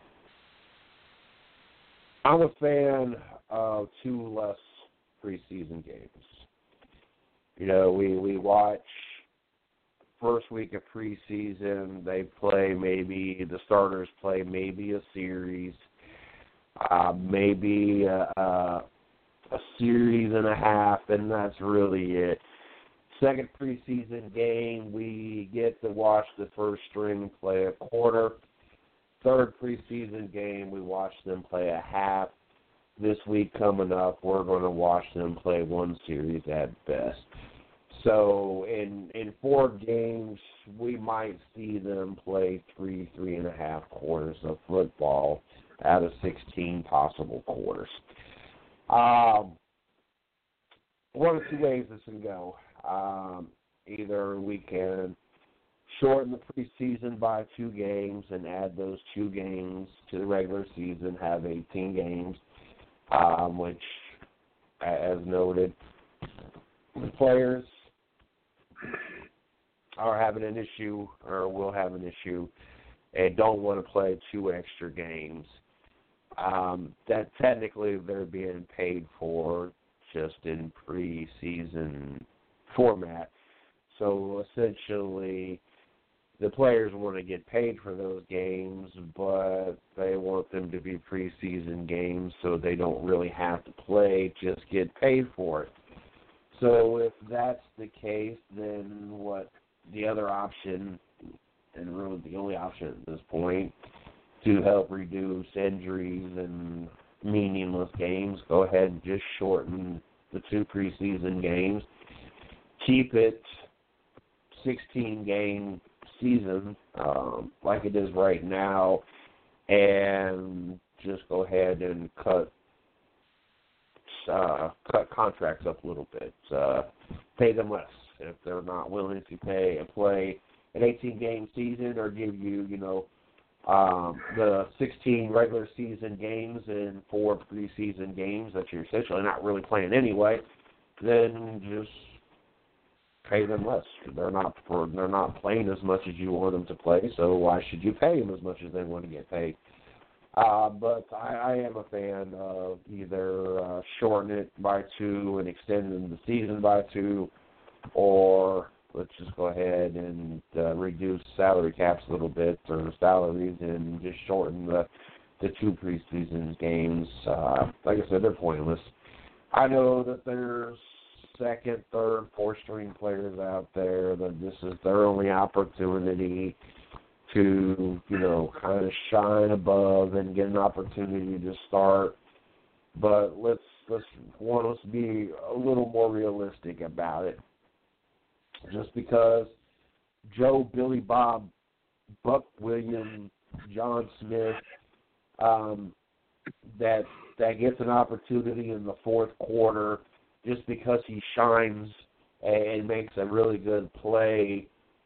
I'm a fan of two less preseason games. You know, we, we watch first week of preseason, they play maybe, the starters play maybe a series, uh, maybe a, a, a series and a half, and that's really it. Second preseason game, we get to watch the first string play a quarter. Third preseason game, we watch them play a half. This week coming up, we're going to watch them play one series at best. So in in four games, we might see them play three, three and a half quarters of football out of sixteen possible quarters. Um, one of two ways this can go. Um, either we can shorten the preseason by two games and add those two games to the regular season, have eighteen games, um, which, as noted, the players are having an issue or will have an issue and don't want to play two extra games. Um, that technically they're being paid for just in preseason format. So essentially the players want to get paid for those games, but they want them to be preseason games so they don't really have to play, just get paid for it. So if that's the case, then what the other option, and really the only option at this point, to help reduce injuries and meaningless games, go ahead and just shorten the two preseason games. Keep it sixteen-game season um, like it is right now, and just go ahead and cut uh, cut contracts up a little bit. Uh, pay them less if they're not willing to pay and play an eighteen-game season, or give you, you know, um, the sixteen regular season games and four preseason games that you're essentially not really playing anyway. Then just pay them less. They're not they're not playing as much as you want them to play, so why should you pay them as much as they want to get paid? Uh, but I, I am a fan of either uh, shorten it by two and extending the season by two, or let's just go ahead and uh, reduce salary caps a little bit, or salaries, and just shorten the the two preseason games. Uh, like I said, they're pointless. I know that there's second, third, fourth string players out there that this is their only opportunity to, you know, kind of shine above and get an opportunity to start. But let's let's want us to be a little more realistic about it. Just because Joe, Billy Bob, Buck Williams, John Smith, um, that that gets an opportunity in the fourth quarter, just because he shines and makes a really good play,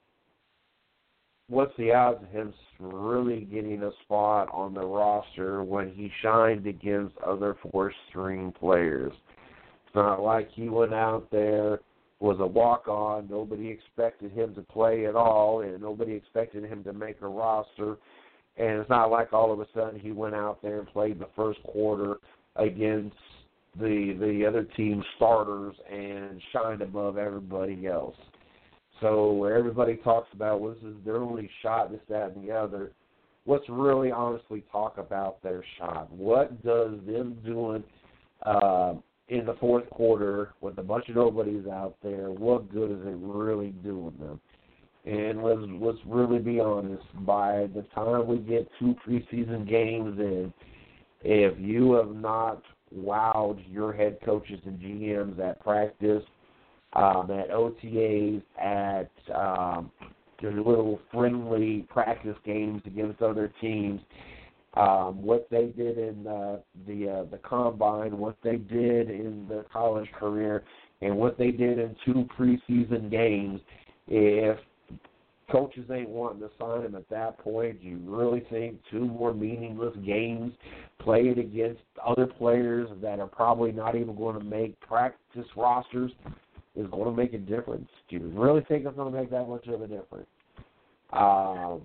what's the odds of him really getting a spot on the roster when he shined against other four-string players? It's not like he went out there, was a walk-on, nobody expected him to play at all, and nobody expected him to make a roster. And it's not like all of a sudden he went out there and played the first quarter against the the other team's starters and shined above everybody else. So where everybody talks about, well, this is their only shot, this, that, and the other, let's really honestly talk about their shot. What does them doing uh, in the fourth quarter with a bunch of nobodies out there, what good is it really doing them? And let's let's really be honest. By the time we get two preseason games in, if you have not wowed your head coaches and G Ms at practice, um, at O T As, at um, their little friendly practice games against other teams, um, what they did in uh, the uh, the combine, what they did in their college career, and what they did in two preseason games, if coaches ain't wanting to sign him at that point, do you really think two more meaningless games played against other players that are probably not even going to make practice rosters is going to make a difference? Do you really think it's going to make that much of a difference? Um,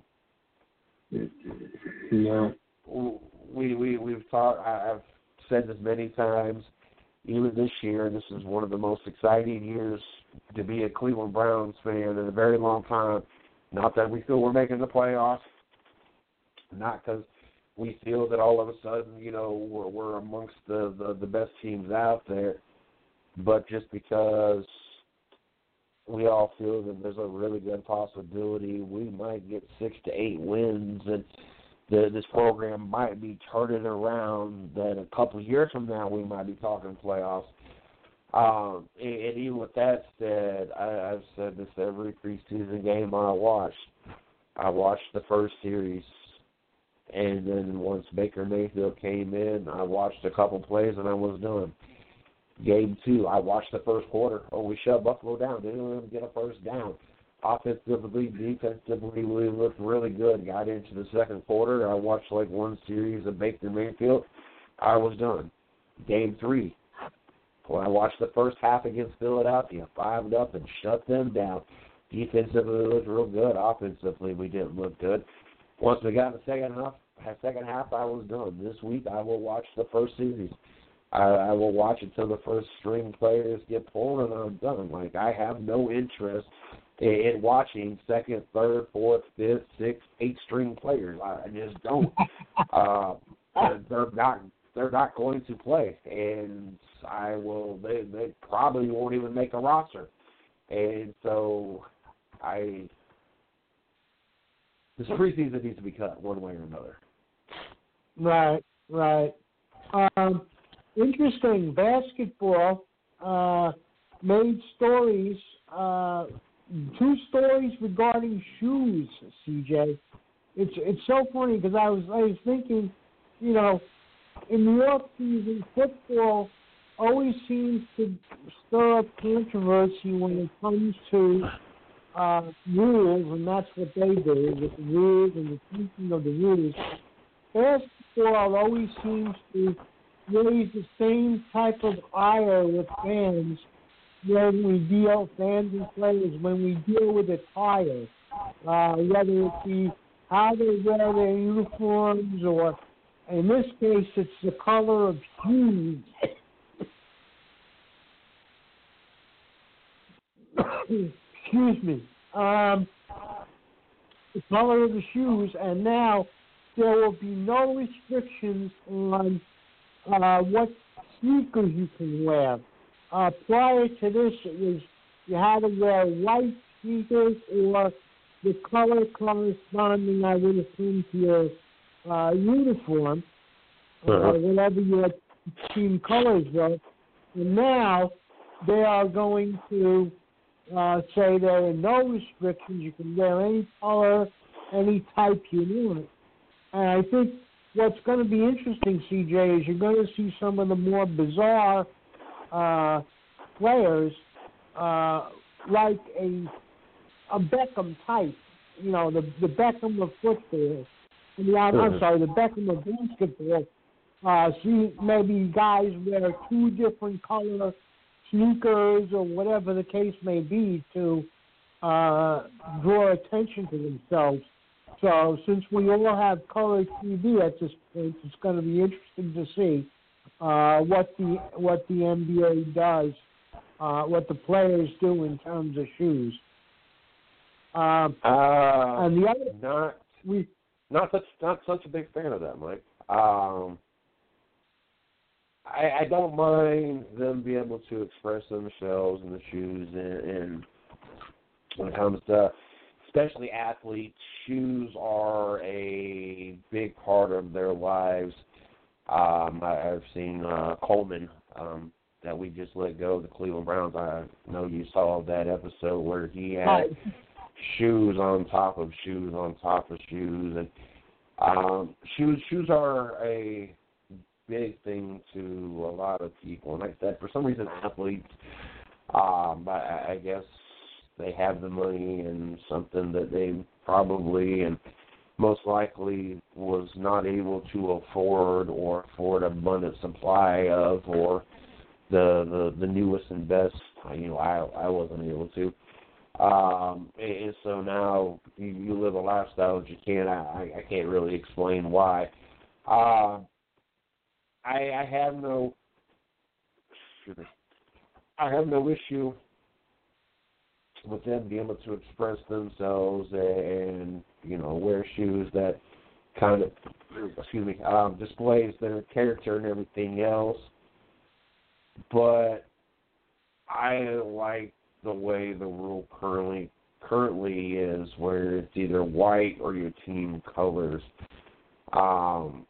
Yeah. we, we, we've talked, I've said this many times, even this year, this is one of the most exciting years to be a Cleveland Browns fan in a very long time. Not that we feel we're making the playoffs, not because we feel that all of a sudden, you know, we're, we're amongst the, the, the best teams out there, but just because we all feel that there's a really good possibility we might get six to eight wins and the, this program might be turning around, that a couple of years from now we might be talking playoffs. Um, and, and even with that said, I, I've said this every preseason game I watched. I watched the first series, and then once Baker Mayfield came in, I watched a couple plays and I was done. Game two, I watched the first quarter. Oh, we shut Buffalo down. Didn't even get a first down. Offensively, defensively, we looked really good. Got into the second quarter. I watched like one series of Baker Mayfield. I was done. Game three. Well, I watched the first half against Philadelphia, five up and shut them down. Defensively, we looked real good. Offensively, we didn't look good. Once we got in the second half, second half, I was done. This week, I will watch the first series. I, I will watch until the first string players get pulled, and I'm done. Like, I have no interest in, in watching second, third, fourth, fifth, sixth, eight string players. I, I just don't. uh, they're, they're not. They're not going to play, and I will. They they probably won't even make a roster, and so I. This preseason needs to be cut one way or another. Right, right. Um, interesting. Basketball uh, made stories. Uh, two stories regarding shoes. C J, it's it's so funny because I was I was thinking, you know. In the off-season, football always seems to stir up controversy when it comes to uh, rules, and that's what they do with the rules and the teaching of the rules. Basketball always seems to raise the same type of ire with fans when we deal, fans and players, when we deal with attire, uh, whether it be how they wear their uniforms or in this case, it's the color of shoes. Excuse me. Um, the color of the shoes, and now there will be no restrictions on uh, what sneakers you can wear. Uh, prior to this, it was you had to wear white sneakers or the color corresponding, I would assume, to your Uh, uniform, uh, uh-huh. whatever your team colors were, and now they are going to uh, say there are no restrictions. You can wear any color, any type you want. And I think what's going to be interesting, C J, is you're going to see some of the more bizarre uh, players, uh, like a a Beckham type, you know, the the Beckham of football. Yeah, I'm, I'm sorry, the Beckham of basketball. Uh, see, maybe guys wear two different color sneakers or whatever the case may be to uh, draw attention to themselves. So since we all have color T V at this point, it's going to be interesting to see uh, what the what the N B A does, uh, what the players do in terms of shoes. Um, uh, and the other, not we. Not such not such a big fan of that, Mike. Um, I, I don't mind them being able to express themselves in the shoes, and, and when it comes to especially athletes, shoes are a big part of their lives. Um, I, I've seen uh, Coleman, um, that we just let go of the Cleveland Browns. I know you saw that episode where he had Right. shoes on top of shoes on top of shoes, and um, shoes shoes are a big thing to a lot of people. And like I said, for some reason, athletes, um, I, I guess they have the money and something that they probably and most likely was not able to afford or afford abundant supply of, or the the, the newest and best. You know, I I wasn't able to. Um, and so now you, you live a lifestyle that you can't. I, I can't really explain why. Uh, I, I have no. Excuse me, I have no issue with them being able to express themselves and, you know, wear shoes that kind of, excuse me, um, displays their character and everything else. But I like the way the rule currently currently is, where it's either white or your team colors. Um,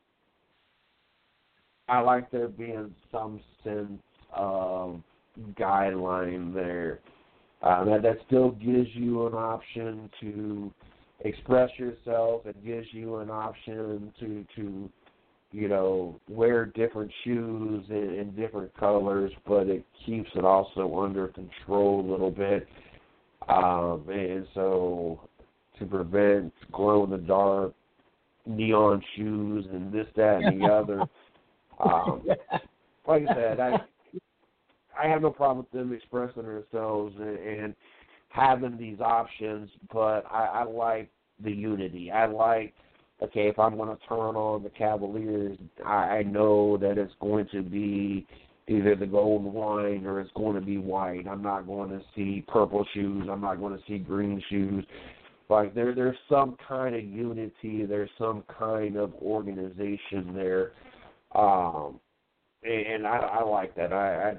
I like there being some sense of guideline there. Uh, that, that still gives you an option to express yourself. It gives you an option to, to you know, wear different shoes in, in different colors, but it keeps it also under control a little bit. Um, and so to prevent glow-in-the-dark neon shoes and this, that, and the other, um, like I said, I... I have no problem with them expressing themselves and, and having these options, but I, I like the unity. I like, okay, if I'm going to turn on the Cavaliers, I, I know that it's going to be either the gold and wine or it's going to be white. I'm not going to see purple shoes. I'm not going to see green shoes. Like there, there's some kind of unity. There's some kind of organization there, um, and, and I, I like that. I, I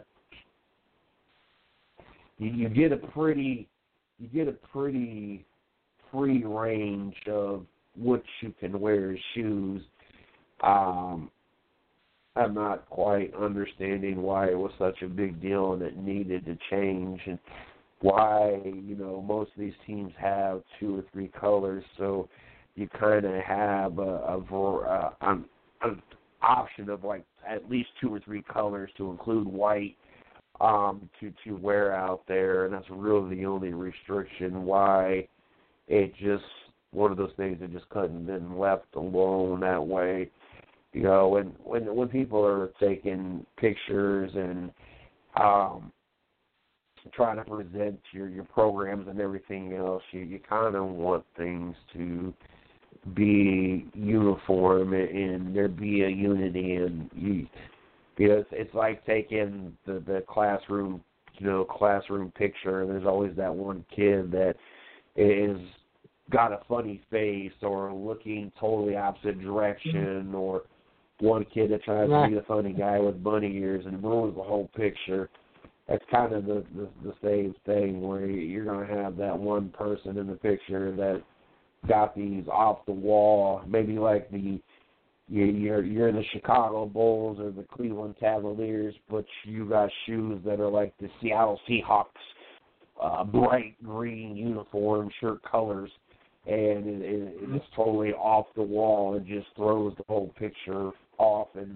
You, you get a pretty, you get a pretty free range of what you can wear as shoes. Um, I'm not quite understanding why it was such a big deal and it needed to change, and why, you know, most of these teams have two or three colors, so you kind of have a, a, a, an, an option of like at least two or three colors to include white. Um, to, to wear out there, and that's really the only restriction. Why it just one of those things that just couldn't have been left alone that way. You know, when when when people are taking pictures and um, trying to present your, your programs and everything else, you, you kind of want things to be uniform and, and there be a unity, and you. You know, it's, it's like taking the, the classroom, you know, classroom picture, and there's always that one kid that is got a funny face or looking totally opposite direction, or one kid that tries to be the funny guy with bunny ears and ruins the whole picture. That's kind of the, the, the same thing, where you're going to have that one person in the picture that got these off the wall, maybe like the You're you're the Chicago Bulls or the Cleveland Cavaliers, but you got shoes that are like the Seattle Seahawks, uh, bright green uniform shirt colors, and it, it, it's totally off the wall. It just throws the whole picture off, and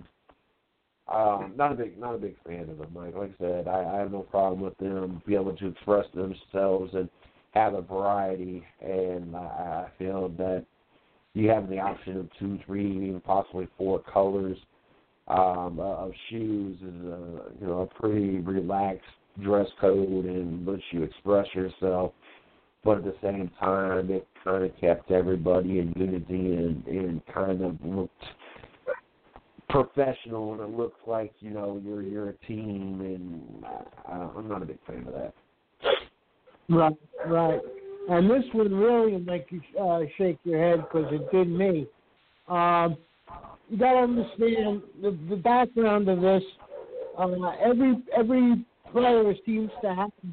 um, not a big not a big fan of them. Like, like I said, I, I have no problem with them being able to express themselves and have a variety, and I, I feel that you have the option of two, three, even possibly four colors um, of shoes is a, you know, a pretty relaxed dress code and lets you express yourself. But at the same time, it kind of kept everybody in unity and, and kind of looked professional, and it looks like, you know, you're you're a team, and I, I'm not a big fan of that. Right, right. And this one really will make you uh, shake your head, because it did me. Um, you got to understand the, the background of this. Uh, every every player seems to have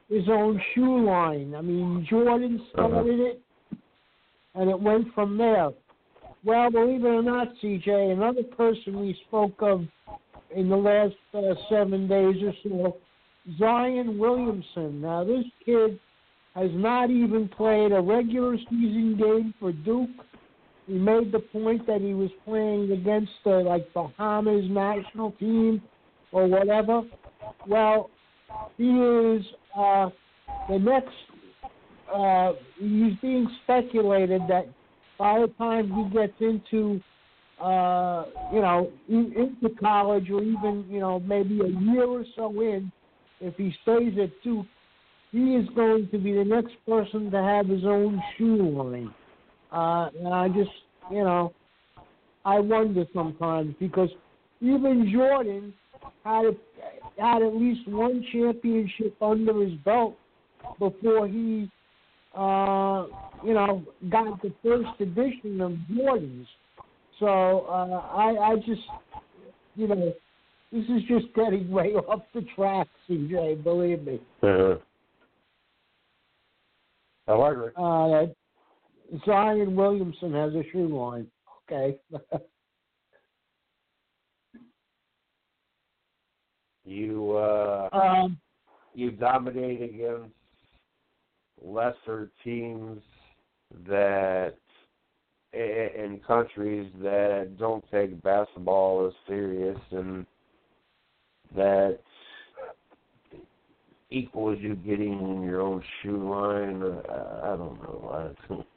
his own shoe line. I mean, Jordan started uh-huh. it, and it went from there. Well, believe it or not, C J, another person we spoke of in the last uh, seven days or so, Zion Williamson. Now, this kid has not even played a regular season game for Duke. He made the point that he was playing against the, like, Bahamas national team or whatever. Well, he is uh, the next, uh, he's being speculated that by the time he gets into, uh, you know, in, into college or even, you know, maybe a year or so in, if he stays at Duke, he is going to be the next person to have his own shoe line. Uh, and I just, you know, I wonder sometimes because even Jordan had a, had at least one championship under his belt before he, uh, you know, got the first edition of Jordans. So uh, I, I just, you know, this is just getting way off the track, C J. Believe me. Uh-huh. I like it. Uh, Zion Williamson has a shoe line. Okay. you uh, um, you dominate against lesser teams that in countries that don't take basketball as serious and that equals you getting your own shoe line. Uh, I don't know.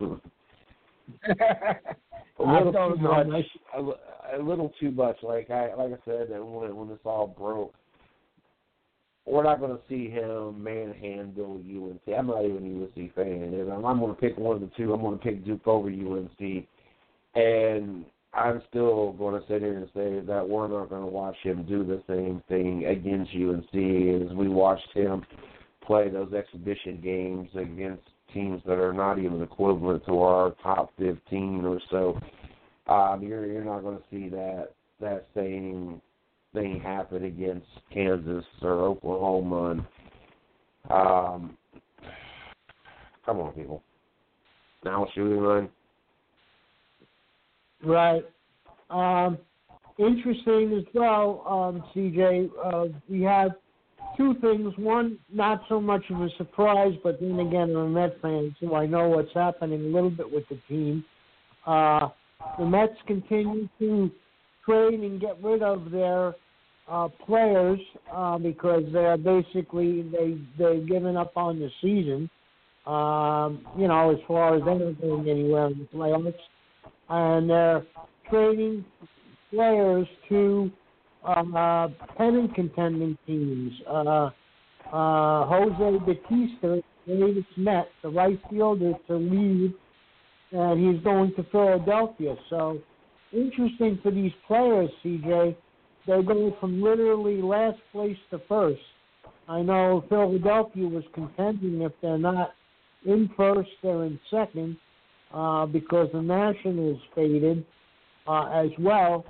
a little I too know. much. A, a little too much. Like I like I said, when when this all broke, we're not going to see him manhandle U N C. I'm not even a U N C fan. If I'm, I'm going to pick one of the two. I'm going to pick Duke over U N C, and I'm still going to sit here and say that we're not going to watch him do the same thing against U N C as we watched him play those exhibition games against teams that are not even equivalent to our top fifteen or so. Um, you're you're not going to see that that same thing happen against Kansas or Oklahoma. And, um, come on, people. Now shooting line. Right. Um, interesting as well, um, C J. Uh, we have two things. One, not so much of a surprise, but then again, I'm a Met fan, so I know what's happening a little bit with the team. Uh, the Mets continue to trade and get rid of their uh, players uh, because they're basically they they've given up on the season. Um, you know, as far as they're not going anywhere in the playoffs, and they're trading players to uh, pennant contending teams. Uh, uh, Jose Bautista, Davis Met, the right fielder, to leave, and he's going to Philadelphia. So interesting for these players, C J. They're going from literally last place to first. I know Philadelphia was contending. If they're not in first, they're in second uh, because the Nationals faded uh, as well.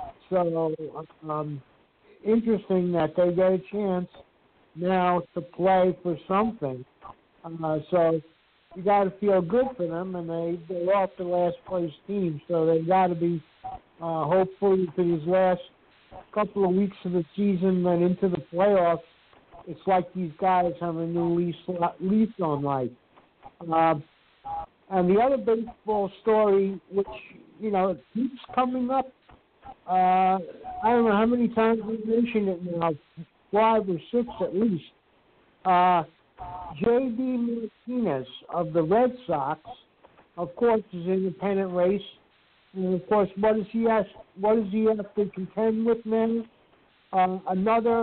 So um, interesting that they get a chance now to play for something. Uh, so you got to feel good for them, and they, they're off the last place team, so they got to be uh, hopefully for these last couple of weeks of the season and into the playoffs. It's like these guys have a new lease, lease on life. Uh, and the other baseball story, which, you know, keeps coming up, uh, I don't know how many times we've mentioned it now, five or six at least. Uh, J D Martinez of the Red Sox, of course, is in the pennant race. And, of course, what does he have, what does he have to contend with now? Uh, another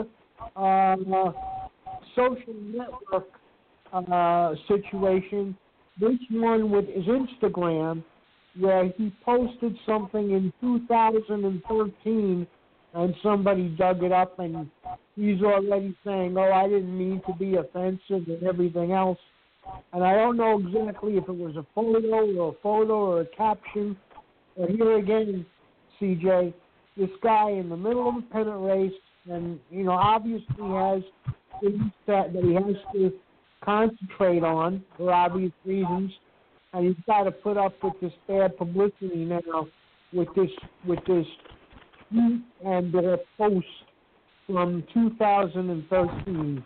uh, social network uh, situation, this one with his Instagram, where he posted something in two thousand thirteen and somebody dug it up and he's already saying, oh, I didn't mean to be offensive and everything else. And I don't know exactly if it was a photo or a photo or a caption. But here again, C J, this guy in the middle of a pennant race and, you know, obviously has things that, that he has to concentrate on for obvious reasons, and he's got to put up with this bad publicity now with this with this tweet and their post from two thousand thirteen.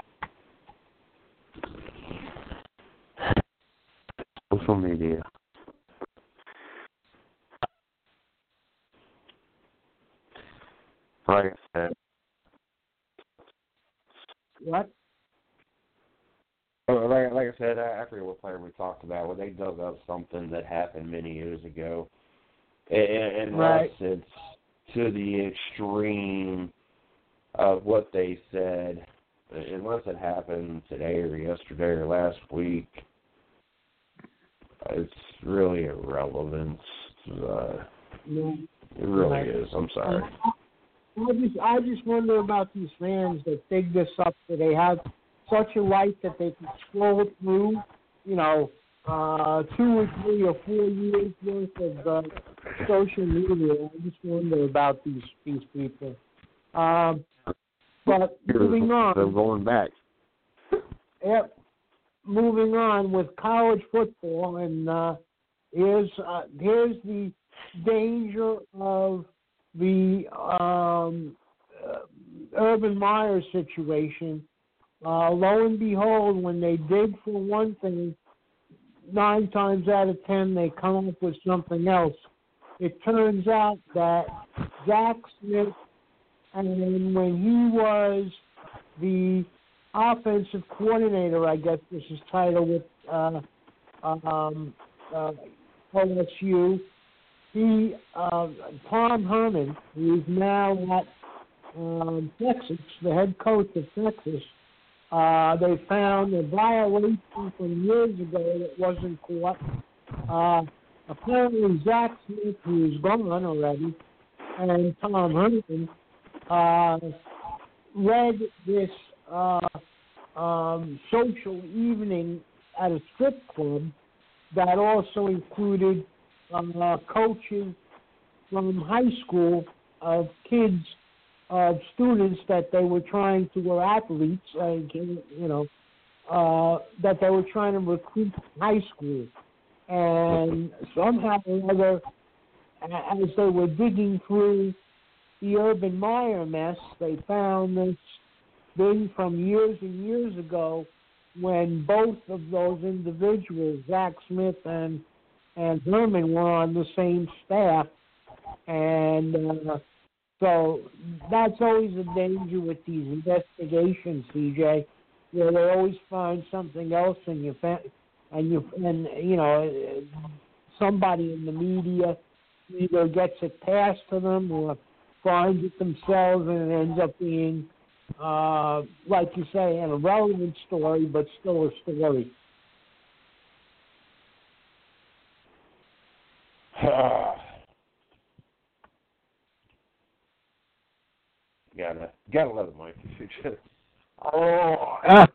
Social media. Like I said. What? Oh, like, like I said, I, I forget what player we talked about, where they dug up something that happened many years ago. And, and right. unless it's to the extreme of what they said, unless it happened today or yesterday or last week, it's really irrelevant. Uh, yeah. It really right. is. I'm sorry. I just, I just wonder about these fans that dig this up, that they have such a life that they can scroll through, you know, uh, two or three or four years worth of uh, social media. I just wonder about these these people. Um, but moving on. They're going back. Yep. Moving on with college football, and uh, here's uh, here's the danger of the um, uh, Urban Meyer situation. Uh, lo and behold, when they dig for one thing, nine times out of ten they come up with something else. It turns out that Zach Smith, and when he was the offensive coordinator, I guess was his title with uh, um, uh, O S U, he, uh, Tom Herman, who's now at um, Texas, the head coach of Texas, uh, they found a violation from years ago that wasn't caught. Uh, apparently, Zach Smith, who's gone already, and Tom Herman uh, read this uh, um, social evening at a strip club that also included um, uh, coaches from high school of kids, of students that they were trying to, were athletes, uh, you know, uh, that they were trying to recruit to high school. And somehow or other, as they were digging through the Urban Meyer mess, they found this thing from years and years ago when both of those individuals, Zach Smith and and Herman, were on the same staff. And uh, so that's always a danger with these investigations, C J, where they always find something else, and you and you and you know somebody in the media either gets it passed to them or finds it themselves, and it ends up being, uh, like you say, an irrelevant story, but still a story. gotta gotta love it, Mike. oh.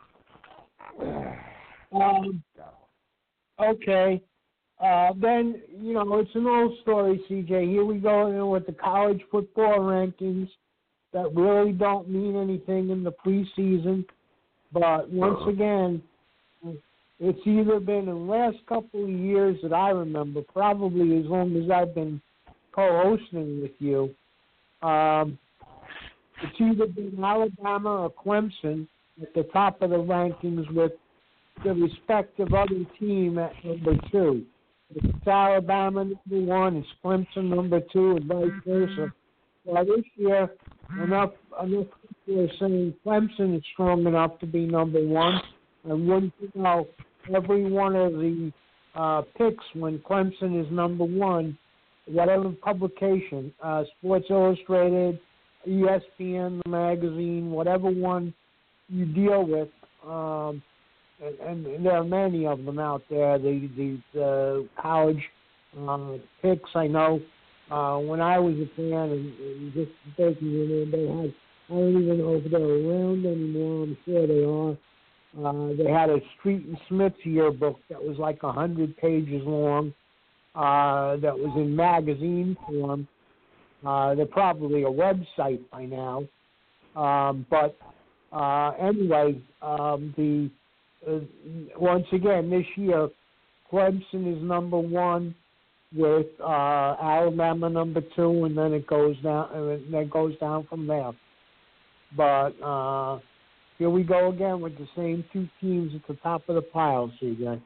um, okay. Uh, then, you know, it's an old story, C J. Here we go you know, with the college football rankings that really don't mean anything in the preseason. But once again, it's either been in the last couple of years that I remember, probably as long as I've been co-hosting with you, um, it's either been Alabama or Clemson at the top of the rankings with the respective other team at number two. It's Alabama number one, it's Clemson number two, and vice versa. Well, this year, enough, enough people are saying Clemson is strong enough to be number one, and wouldn't you know, every one of the uh, picks when Clemson is number one, whatever publication, uh, Sports Illustrated, E S P N, the magazine, whatever one you deal with, um, and, and there are many of them out there, the, the uh, college uh, picks, I know. Uh, when I was a fan, and, and just taking it in, they had, I don't even know if they're around anymore, I'm sure they are. Uh, they had a Street and Smith yearbook that was like one hundred pages long, uh, that was in magazine form. Uh, they're probably a website by now. Um, but uh, anyway, um, the uh, once again, this year, Clemson is number one with uh, Alabama number two, and then it goes down. And then it goes down from there. But uh, here we go again with the same two teams at the top of the pile, C J.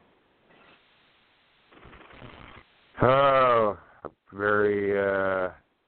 Oh, very, uh,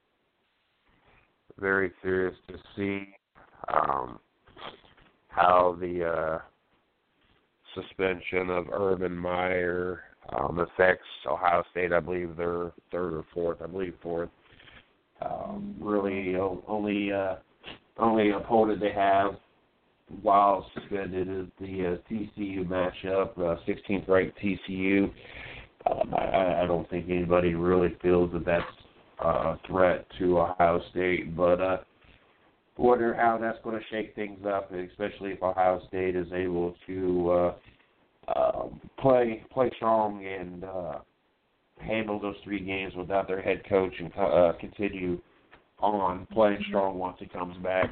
very curious to see um, how the uh, suspension of Urban Meyer um, affects Ohio State. I believe they're third or fourth. I believe fourth. Um, really, only uh, only opponent they have while suspended is the uh, T C U matchup, uh, sixteenth ranked T C U. Um, I, I don't think anybody really feels that that's a threat to Ohio State, but uh, wonder how that's going to shake things up, especially if Ohio State is able to uh, uh, play play strong and uh, handle those three games without their head coach and uh, continue on playing strong once he comes back.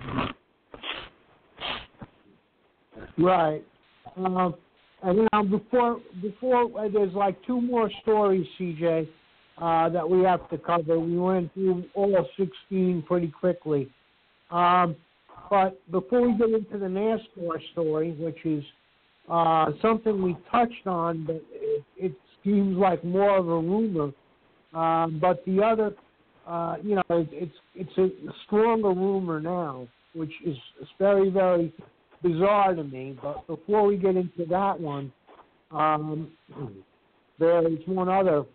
Right. Uh, and now before before uh, there's like two more stories, C J, uh, that we have to cover. We went through all sixteen pretty quickly. Um, but before we get into the NASCAR story, which is uh, something we touched on, but it, it seems like more of a rumor. Um, but the other, uh, you know, it, it's it's a stronger rumor now, which is very, very bizarre to me. But before we get into that one, um, there is one other.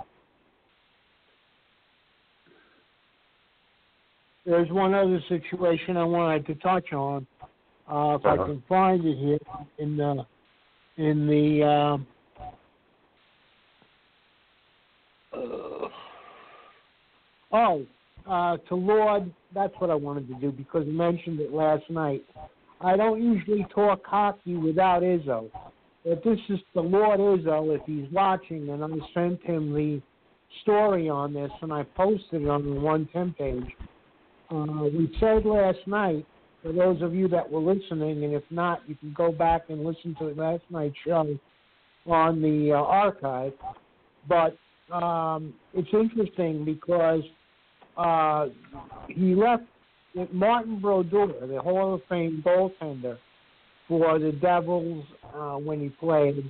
There's one other situation I wanted to touch on. Uh, if uh-huh. I can find it here in the in the. Um, uh, oh, uh, to Lord, that's what I wanted to do because I mentioned it last night. I don't usually talk hockey without Izzo. But this is to Lord Izzo, if he's watching, and I sent him the story on this, and I posted it on the one ten page. Uh, we said last night, for those of you that were listening, and if not, you can go back and listen to last night's show on the uh, archive. But um, it's interesting because uh, he left Martin Brodeur, the Hall of Fame goaltender, for the Devils uh, when he played,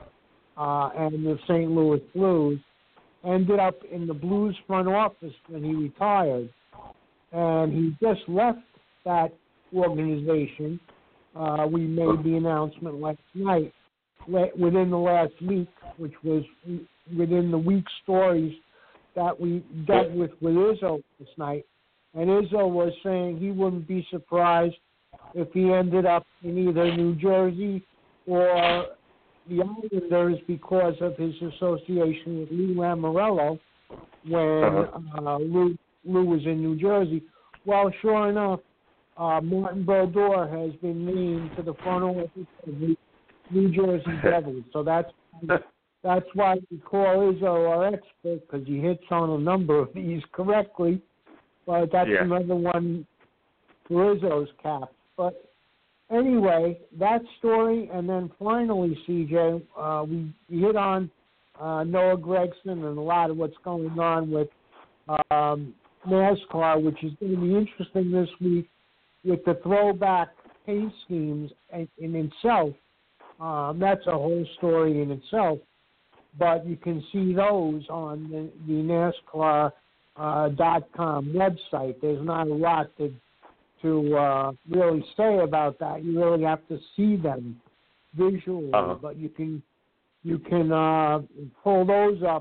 uh, and the Saint Louis Blues, ended up in the Blues front office when he retired. And he just left that organization. Uh, we made the announcement last night, within the last week, which was within the week stories that we dealt with with Izzo this night. And Izzo was saying he wouldn't be surprised if he ended up in either New Jersey or the Islanders because of his association with Lou Lamoriello when uh, Lou Lou was in New Jersey. Well, sure enough, uh, Martin Brodeur has been named to the front office of the New Jersey Devils. So that's that's why we call Izzo our expert, because he hits on a number of these correctly. But that's yeah. another one for Izzo's cap. But anyway, that story, and then finally, C J, uh, we hit on uh, Noah Gragson and a lot of what's going on with um, NASCAR, which is going to be interesting this week with the throwback pay schemes in, in itself. Um, that's a whole story in itself, but you can see those on the, the NASCAR uh, dot com website. There's not a lot to to uh, really say about that. You really have to see them visually, uh-huh. but you can you can uh, pull those up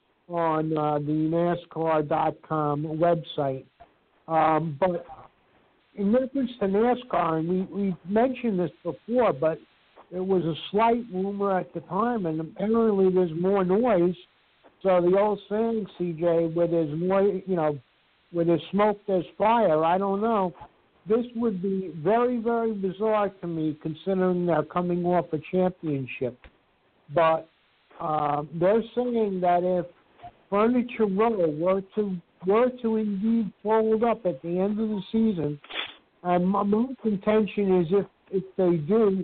on uh, the NASCAR dot com website. Um, but in reference to NASCAR, and we, we mentioned this before, but it was a slight rumor at the time, and apparently there's more noise. So the old saying, C J, where there's more, you know, where there's smoke, there's fire. I don't know. This would be very, very bizarre to me, considering they're coming off a championship. But uh, they're saying that if Furniture Row were to were to indeed fold up at the end of the season, and my, my contention is if if they do,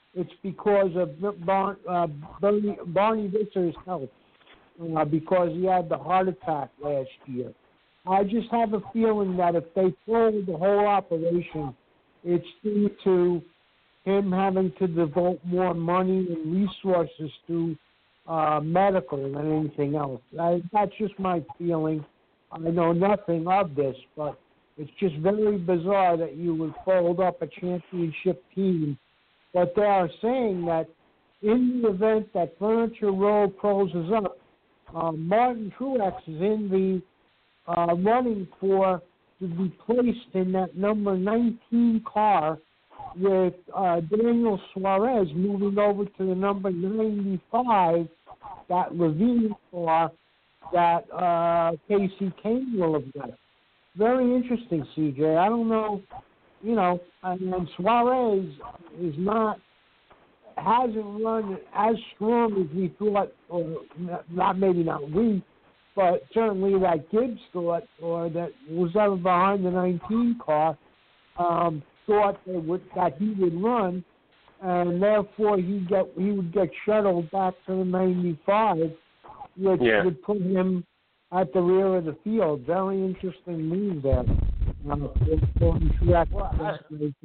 it's because of Bar- uh, Bernie, Barney Visser's health, uh, because he had the heart attack last year. I just have a feeling that if they fold the whole operation, it's due to him having to devote more money and resources to uh, medical than anything else. I, that's just my feeling. I know nothing of this, but it's just very bizarre that you would fold up a championship team. But they are saying that in the event that Furniture Row closes up, uh, Martin Truex is in the uh, running for to be placed in that number nineteen car with uh, Daniel Suarez moving over to the number ninety-five, that Levine car that uh, Casey Kane will have got. Very interesting, C J. I don't know, you know, and, and Suarez is not, hasn't run as strong as we thought, or not maybe not we, but certainly that Gibbs thought, or that was ever behind the nineteen car, um, thought they would, that he would run, and therefore he get he would get shuttled back to the ninety-five, which yeah. would put him at the rear of the field. Very interesting move there. Uh, well, I,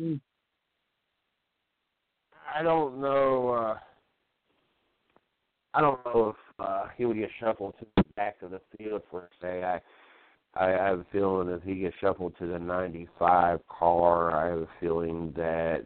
I don't know. Uh, I don't know if uh, he would get shuffled to the back of the field for say. I, I have a feeling if he gets shuffled to the ninety-five car, I have a feeling that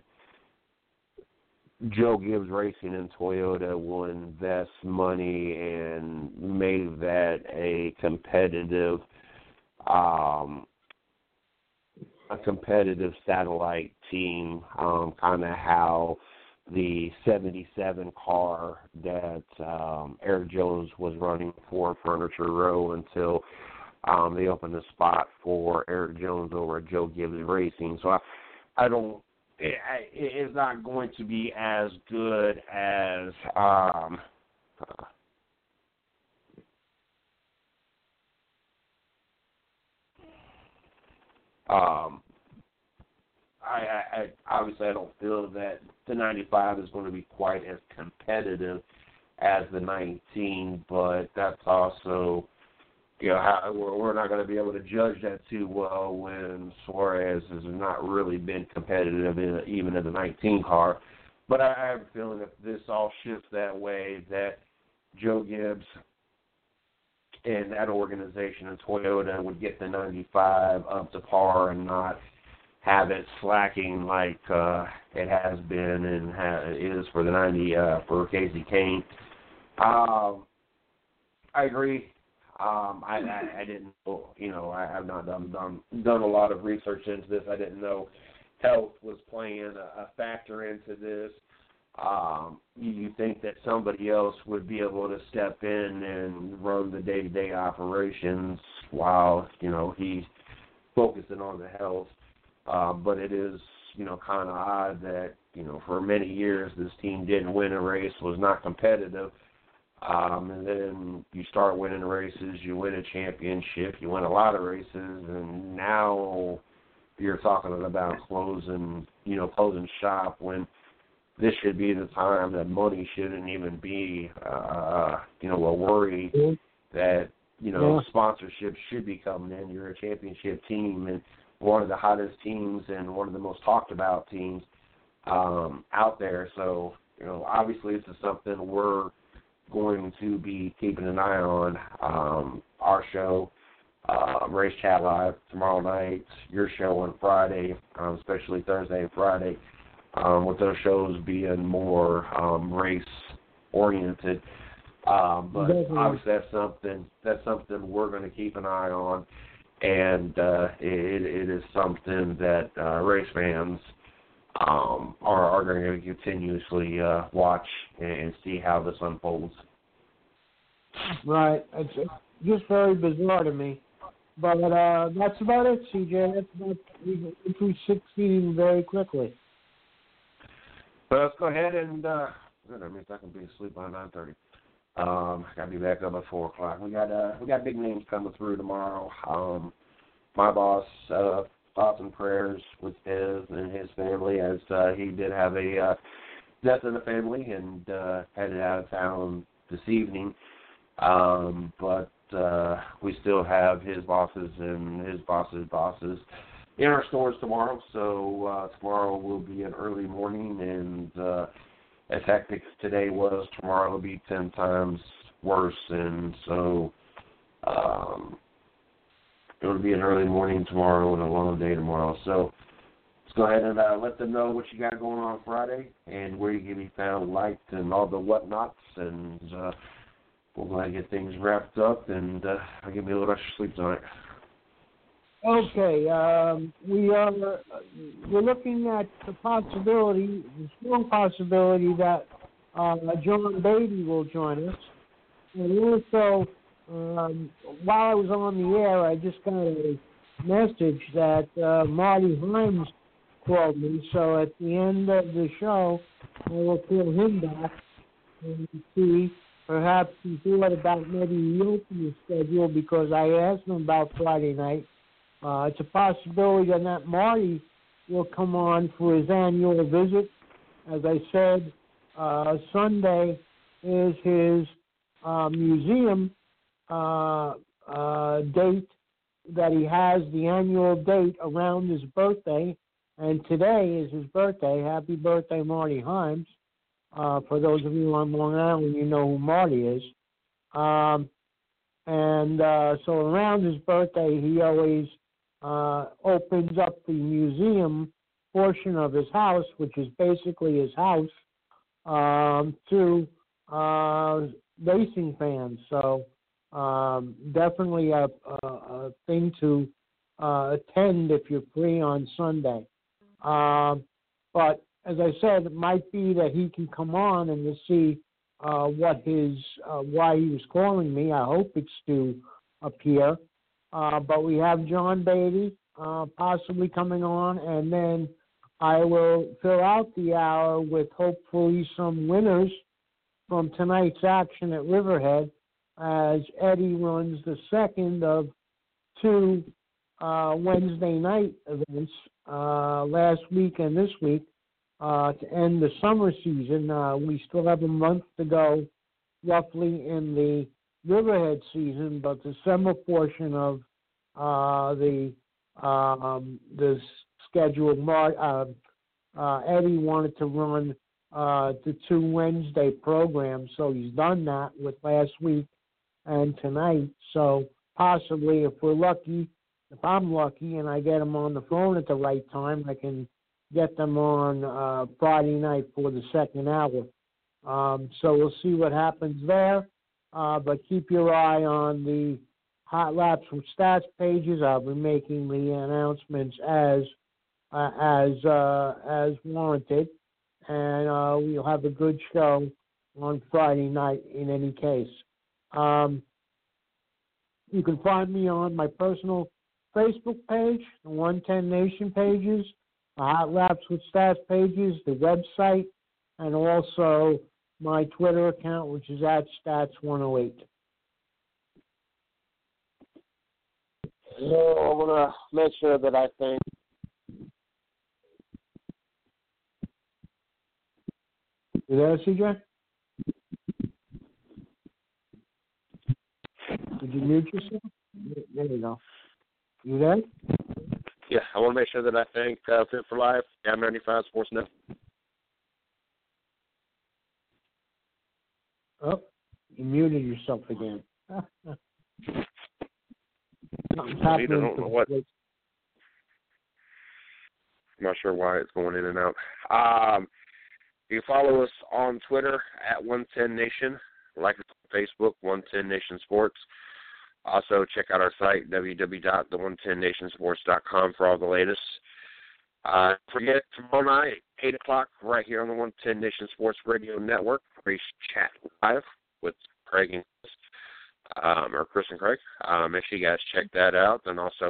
Joe Gibbs Racing and Toyota will invest money and make that a competitive, um, a competitive satellite team, um, kind of how the seventy-seven car that um, Eric Jones was running for Furniture Row until um, they opened the spot for Eric Jones over at Joe Gibbs Racing. So I, I don't. It, it's not going to be as good as um, uh, um, I, I, I obviously I don't feel that the ninety-five is going to be quite as competitive as the nineteen, but that's also, you know, how, we're, we're not going to be able to judge that too well when Suarez has not really been competitive in, even in the nineteen car. But I, I have a feeling if this all shifts that way, that Joe Gibbs and that organization and Toyota would get the ninety-five up to par and not have it slacking like uh, it has been and ha- is for the ninety uh, for Casey Kane. Um, I agree. Um, I, I, I didn't know, you know, I have not done, done done a lot of research into this. I didn't know health was playing a, a factor into this. Um, you, you think that somebody else would be able to step in and run the day-to-day operations while, you know, he's focusing on the health. Uh, but it is, you know, kind of odd that, you know, for many years this team didn't win a race, was not competitive. Um, and then you start winning races, you win a championship, you win a lot of races, and now you're talking about closing, you know, closing shop when this should be the time that money shouldn't even be, uh, you know, a worry that, you know, yeah. sponsorship should be coming in. You're a championship team and one of the hottest teams and one of the most talked about teams um, out there. So, you know, obviously this is something we're going to be keeping an eye on. Um, our show, uh, Race Chat Live tomorrow night, your show on Friday, um, especially Thursday and Friday, um, with those shows being more um, race-oriented. Um, but Definitely. obviously that's something, that's something we're going to keep an eye on. And uh, it, it is something that uh, race fans um, are, are going to continuously uh, watch and see how this unfolds. Right. It's just very bizarre to me. But uh, that's about it, C J. That's about we through sixteen very quickly. But let's go ahead and uh, that means I can be asleep by nine thirty. Um, I gotta be back up at four o'clock. We got uh, we got big names coming through tomorrow. Um, my boss, uh, thoughts and prayers with his and his family, as uh, he did have a uh, death in the family and uh, headed out of town this evening. Um, but uh, we still have his bosses and his bosses' bosses in our stores tomorrow. So uh, tomorrow will be an early morning, and uh, as hectic as today was, tomorrow will be ten times worse. And so um, it will be an early morning tomorrow and a long day tomorrow. So let's go ahead and uh, let them know what you got going on Friday and where you can be found, liked, and all the whatnots. And uh, we'll go ahead and get things wrapped up, and uh, I'll give me a little extra sleep tonight. Okay, um, we are we're looking at the possibility, the strong possibility that uh, John Beatty will join us. And also, um, while I was on the air, I just got a message that uh, Marty Himes called me. So at the end of the show, I will call him back and see. Perhaps he thought about maybe reopening his schedule, because I asked him about Friday night. Uh, it's a possibility that Marty will come on for his annual visit. As I said, uh, Sunday is his uh, museum uh, uh, date that he has, the annual date around his birthday, and today is his birthday. Happy birthday, Marty Himes. Uh, for those of you on Long Island, you know who Marty is. Um, and uh, so around his birthday, he always uh, opens up the museum portion of his house, which is basically his house, um, to uh, racing fans. So um, definitely a, a, a thing to uh, attend if you're free on Sunday. Um, but as I said, it might be that he can come on and we'll see uh, what his, uh, why he was calling me. I hope it's to appear. Uh, but we have John Beatty uh, possibly coming on, and then I will fill out the hour with hopefully some winners from tonight's action at Riverhead, as Eddie runs the second of two uh, Wednesday night events uh, last week and this week. Uh, to end the summer season. Uh, we still have a month to go, roughly, in the Riverhead season, but the summer portion of uh, the um, the schedule, uh, uh, Eddie wanted to run uh, the two Wednesday programs, so he's done that with last week and tonight. So possibly, if we're lucky, if I'm lucky and I get him on the phone at the right time, I can get them on uh, Friday night for the second hour. Um, so we'll see what happens there. Uh, but keep your eye on the Hot Laps with Stats pages. I'll be making the announcements as uh, as uh, as warranted, and uh, we'll have a good show on Friday night. In any case, um, you can find me on my personal Facebook page, the one ten Nation pages, the Hot Laps with Stats pages, the website, and also my Twitter account, which is at Stats one oh eight. So I want to make sure that I think. You there, C J? Did you mute yourself? There you go. You there? Yeah, I want to make sure that I thank uh, Fit for Life, Gab ninety-five Sports Net. Oh, you muted yourself again. Something's I happening. don't know what. I'm not sure why it's going in and out. Um, you can follow us on Twitter at one ten Nation, like us on Facebook, one ten Nation Sports. Also, check out our site, w w w dot the one ten nation sports dot com, for all the latest. Uh, forget, tomorrow night, eight o'clock, right here on the one ten Nation Sports Radio Network, we chat live with Craig and Chris, um, or Chris and Craig. Uh, make sure you guys check that out. And also,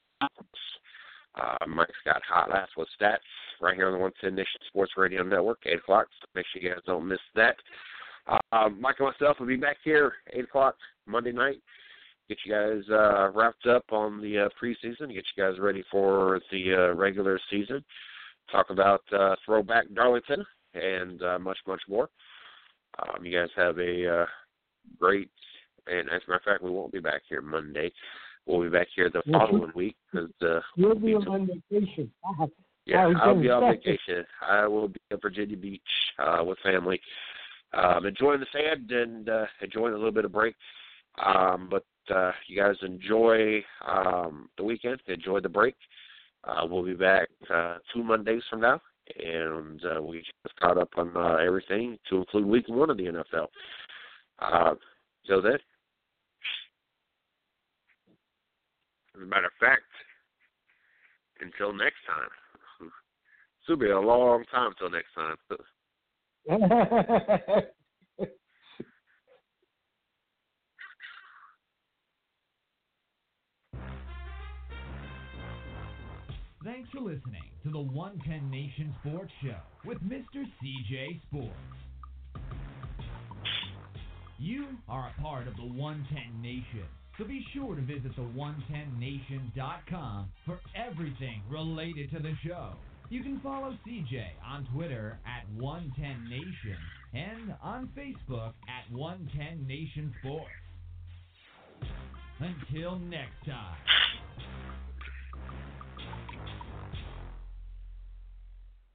uh, Mike's got Hot Laps with Stats right here on the one ten Nation Sports Radio Network, eight o'clock. So make sure you guys don't miss that. Uh, Mike and myself will be back here eight o'clock Monday night. Get you guys uh, wrapped up on the uh, preseason, get you guys ready for the uh, regular season. Talk about uh, Throwback Darlington, and uh, much, much more. Um, you guys have a uh, great, and as a matter of fact, we won't be back here Monday. We'll be back here the following week. Cause, uh, You'll be on vacation. Yeah, I'll be on vacation. I will be at Virginia Beach uh, with family, um, enjoying the sand and uh, enjoying a little bit of break. Um, but uh, you guys enjoy um, the weekend, enjoy the break. Uh, we'll be back uh, two Mondays from now, and uh, we just caught up on uh, everything to include week one of the N F L. Uh, so then, as a matter of fact, until next time. This will be a long time till next time. Thanks for listening to the one ten Nation Sports Show with Mister C J Sports. You are a part of the one ten Nation, so be sure to visit the one ten nation dot com for everything related to the show. You can follow C J on Twitter at one ten nation and on Facebook at one ten Nation Sports. Until next time.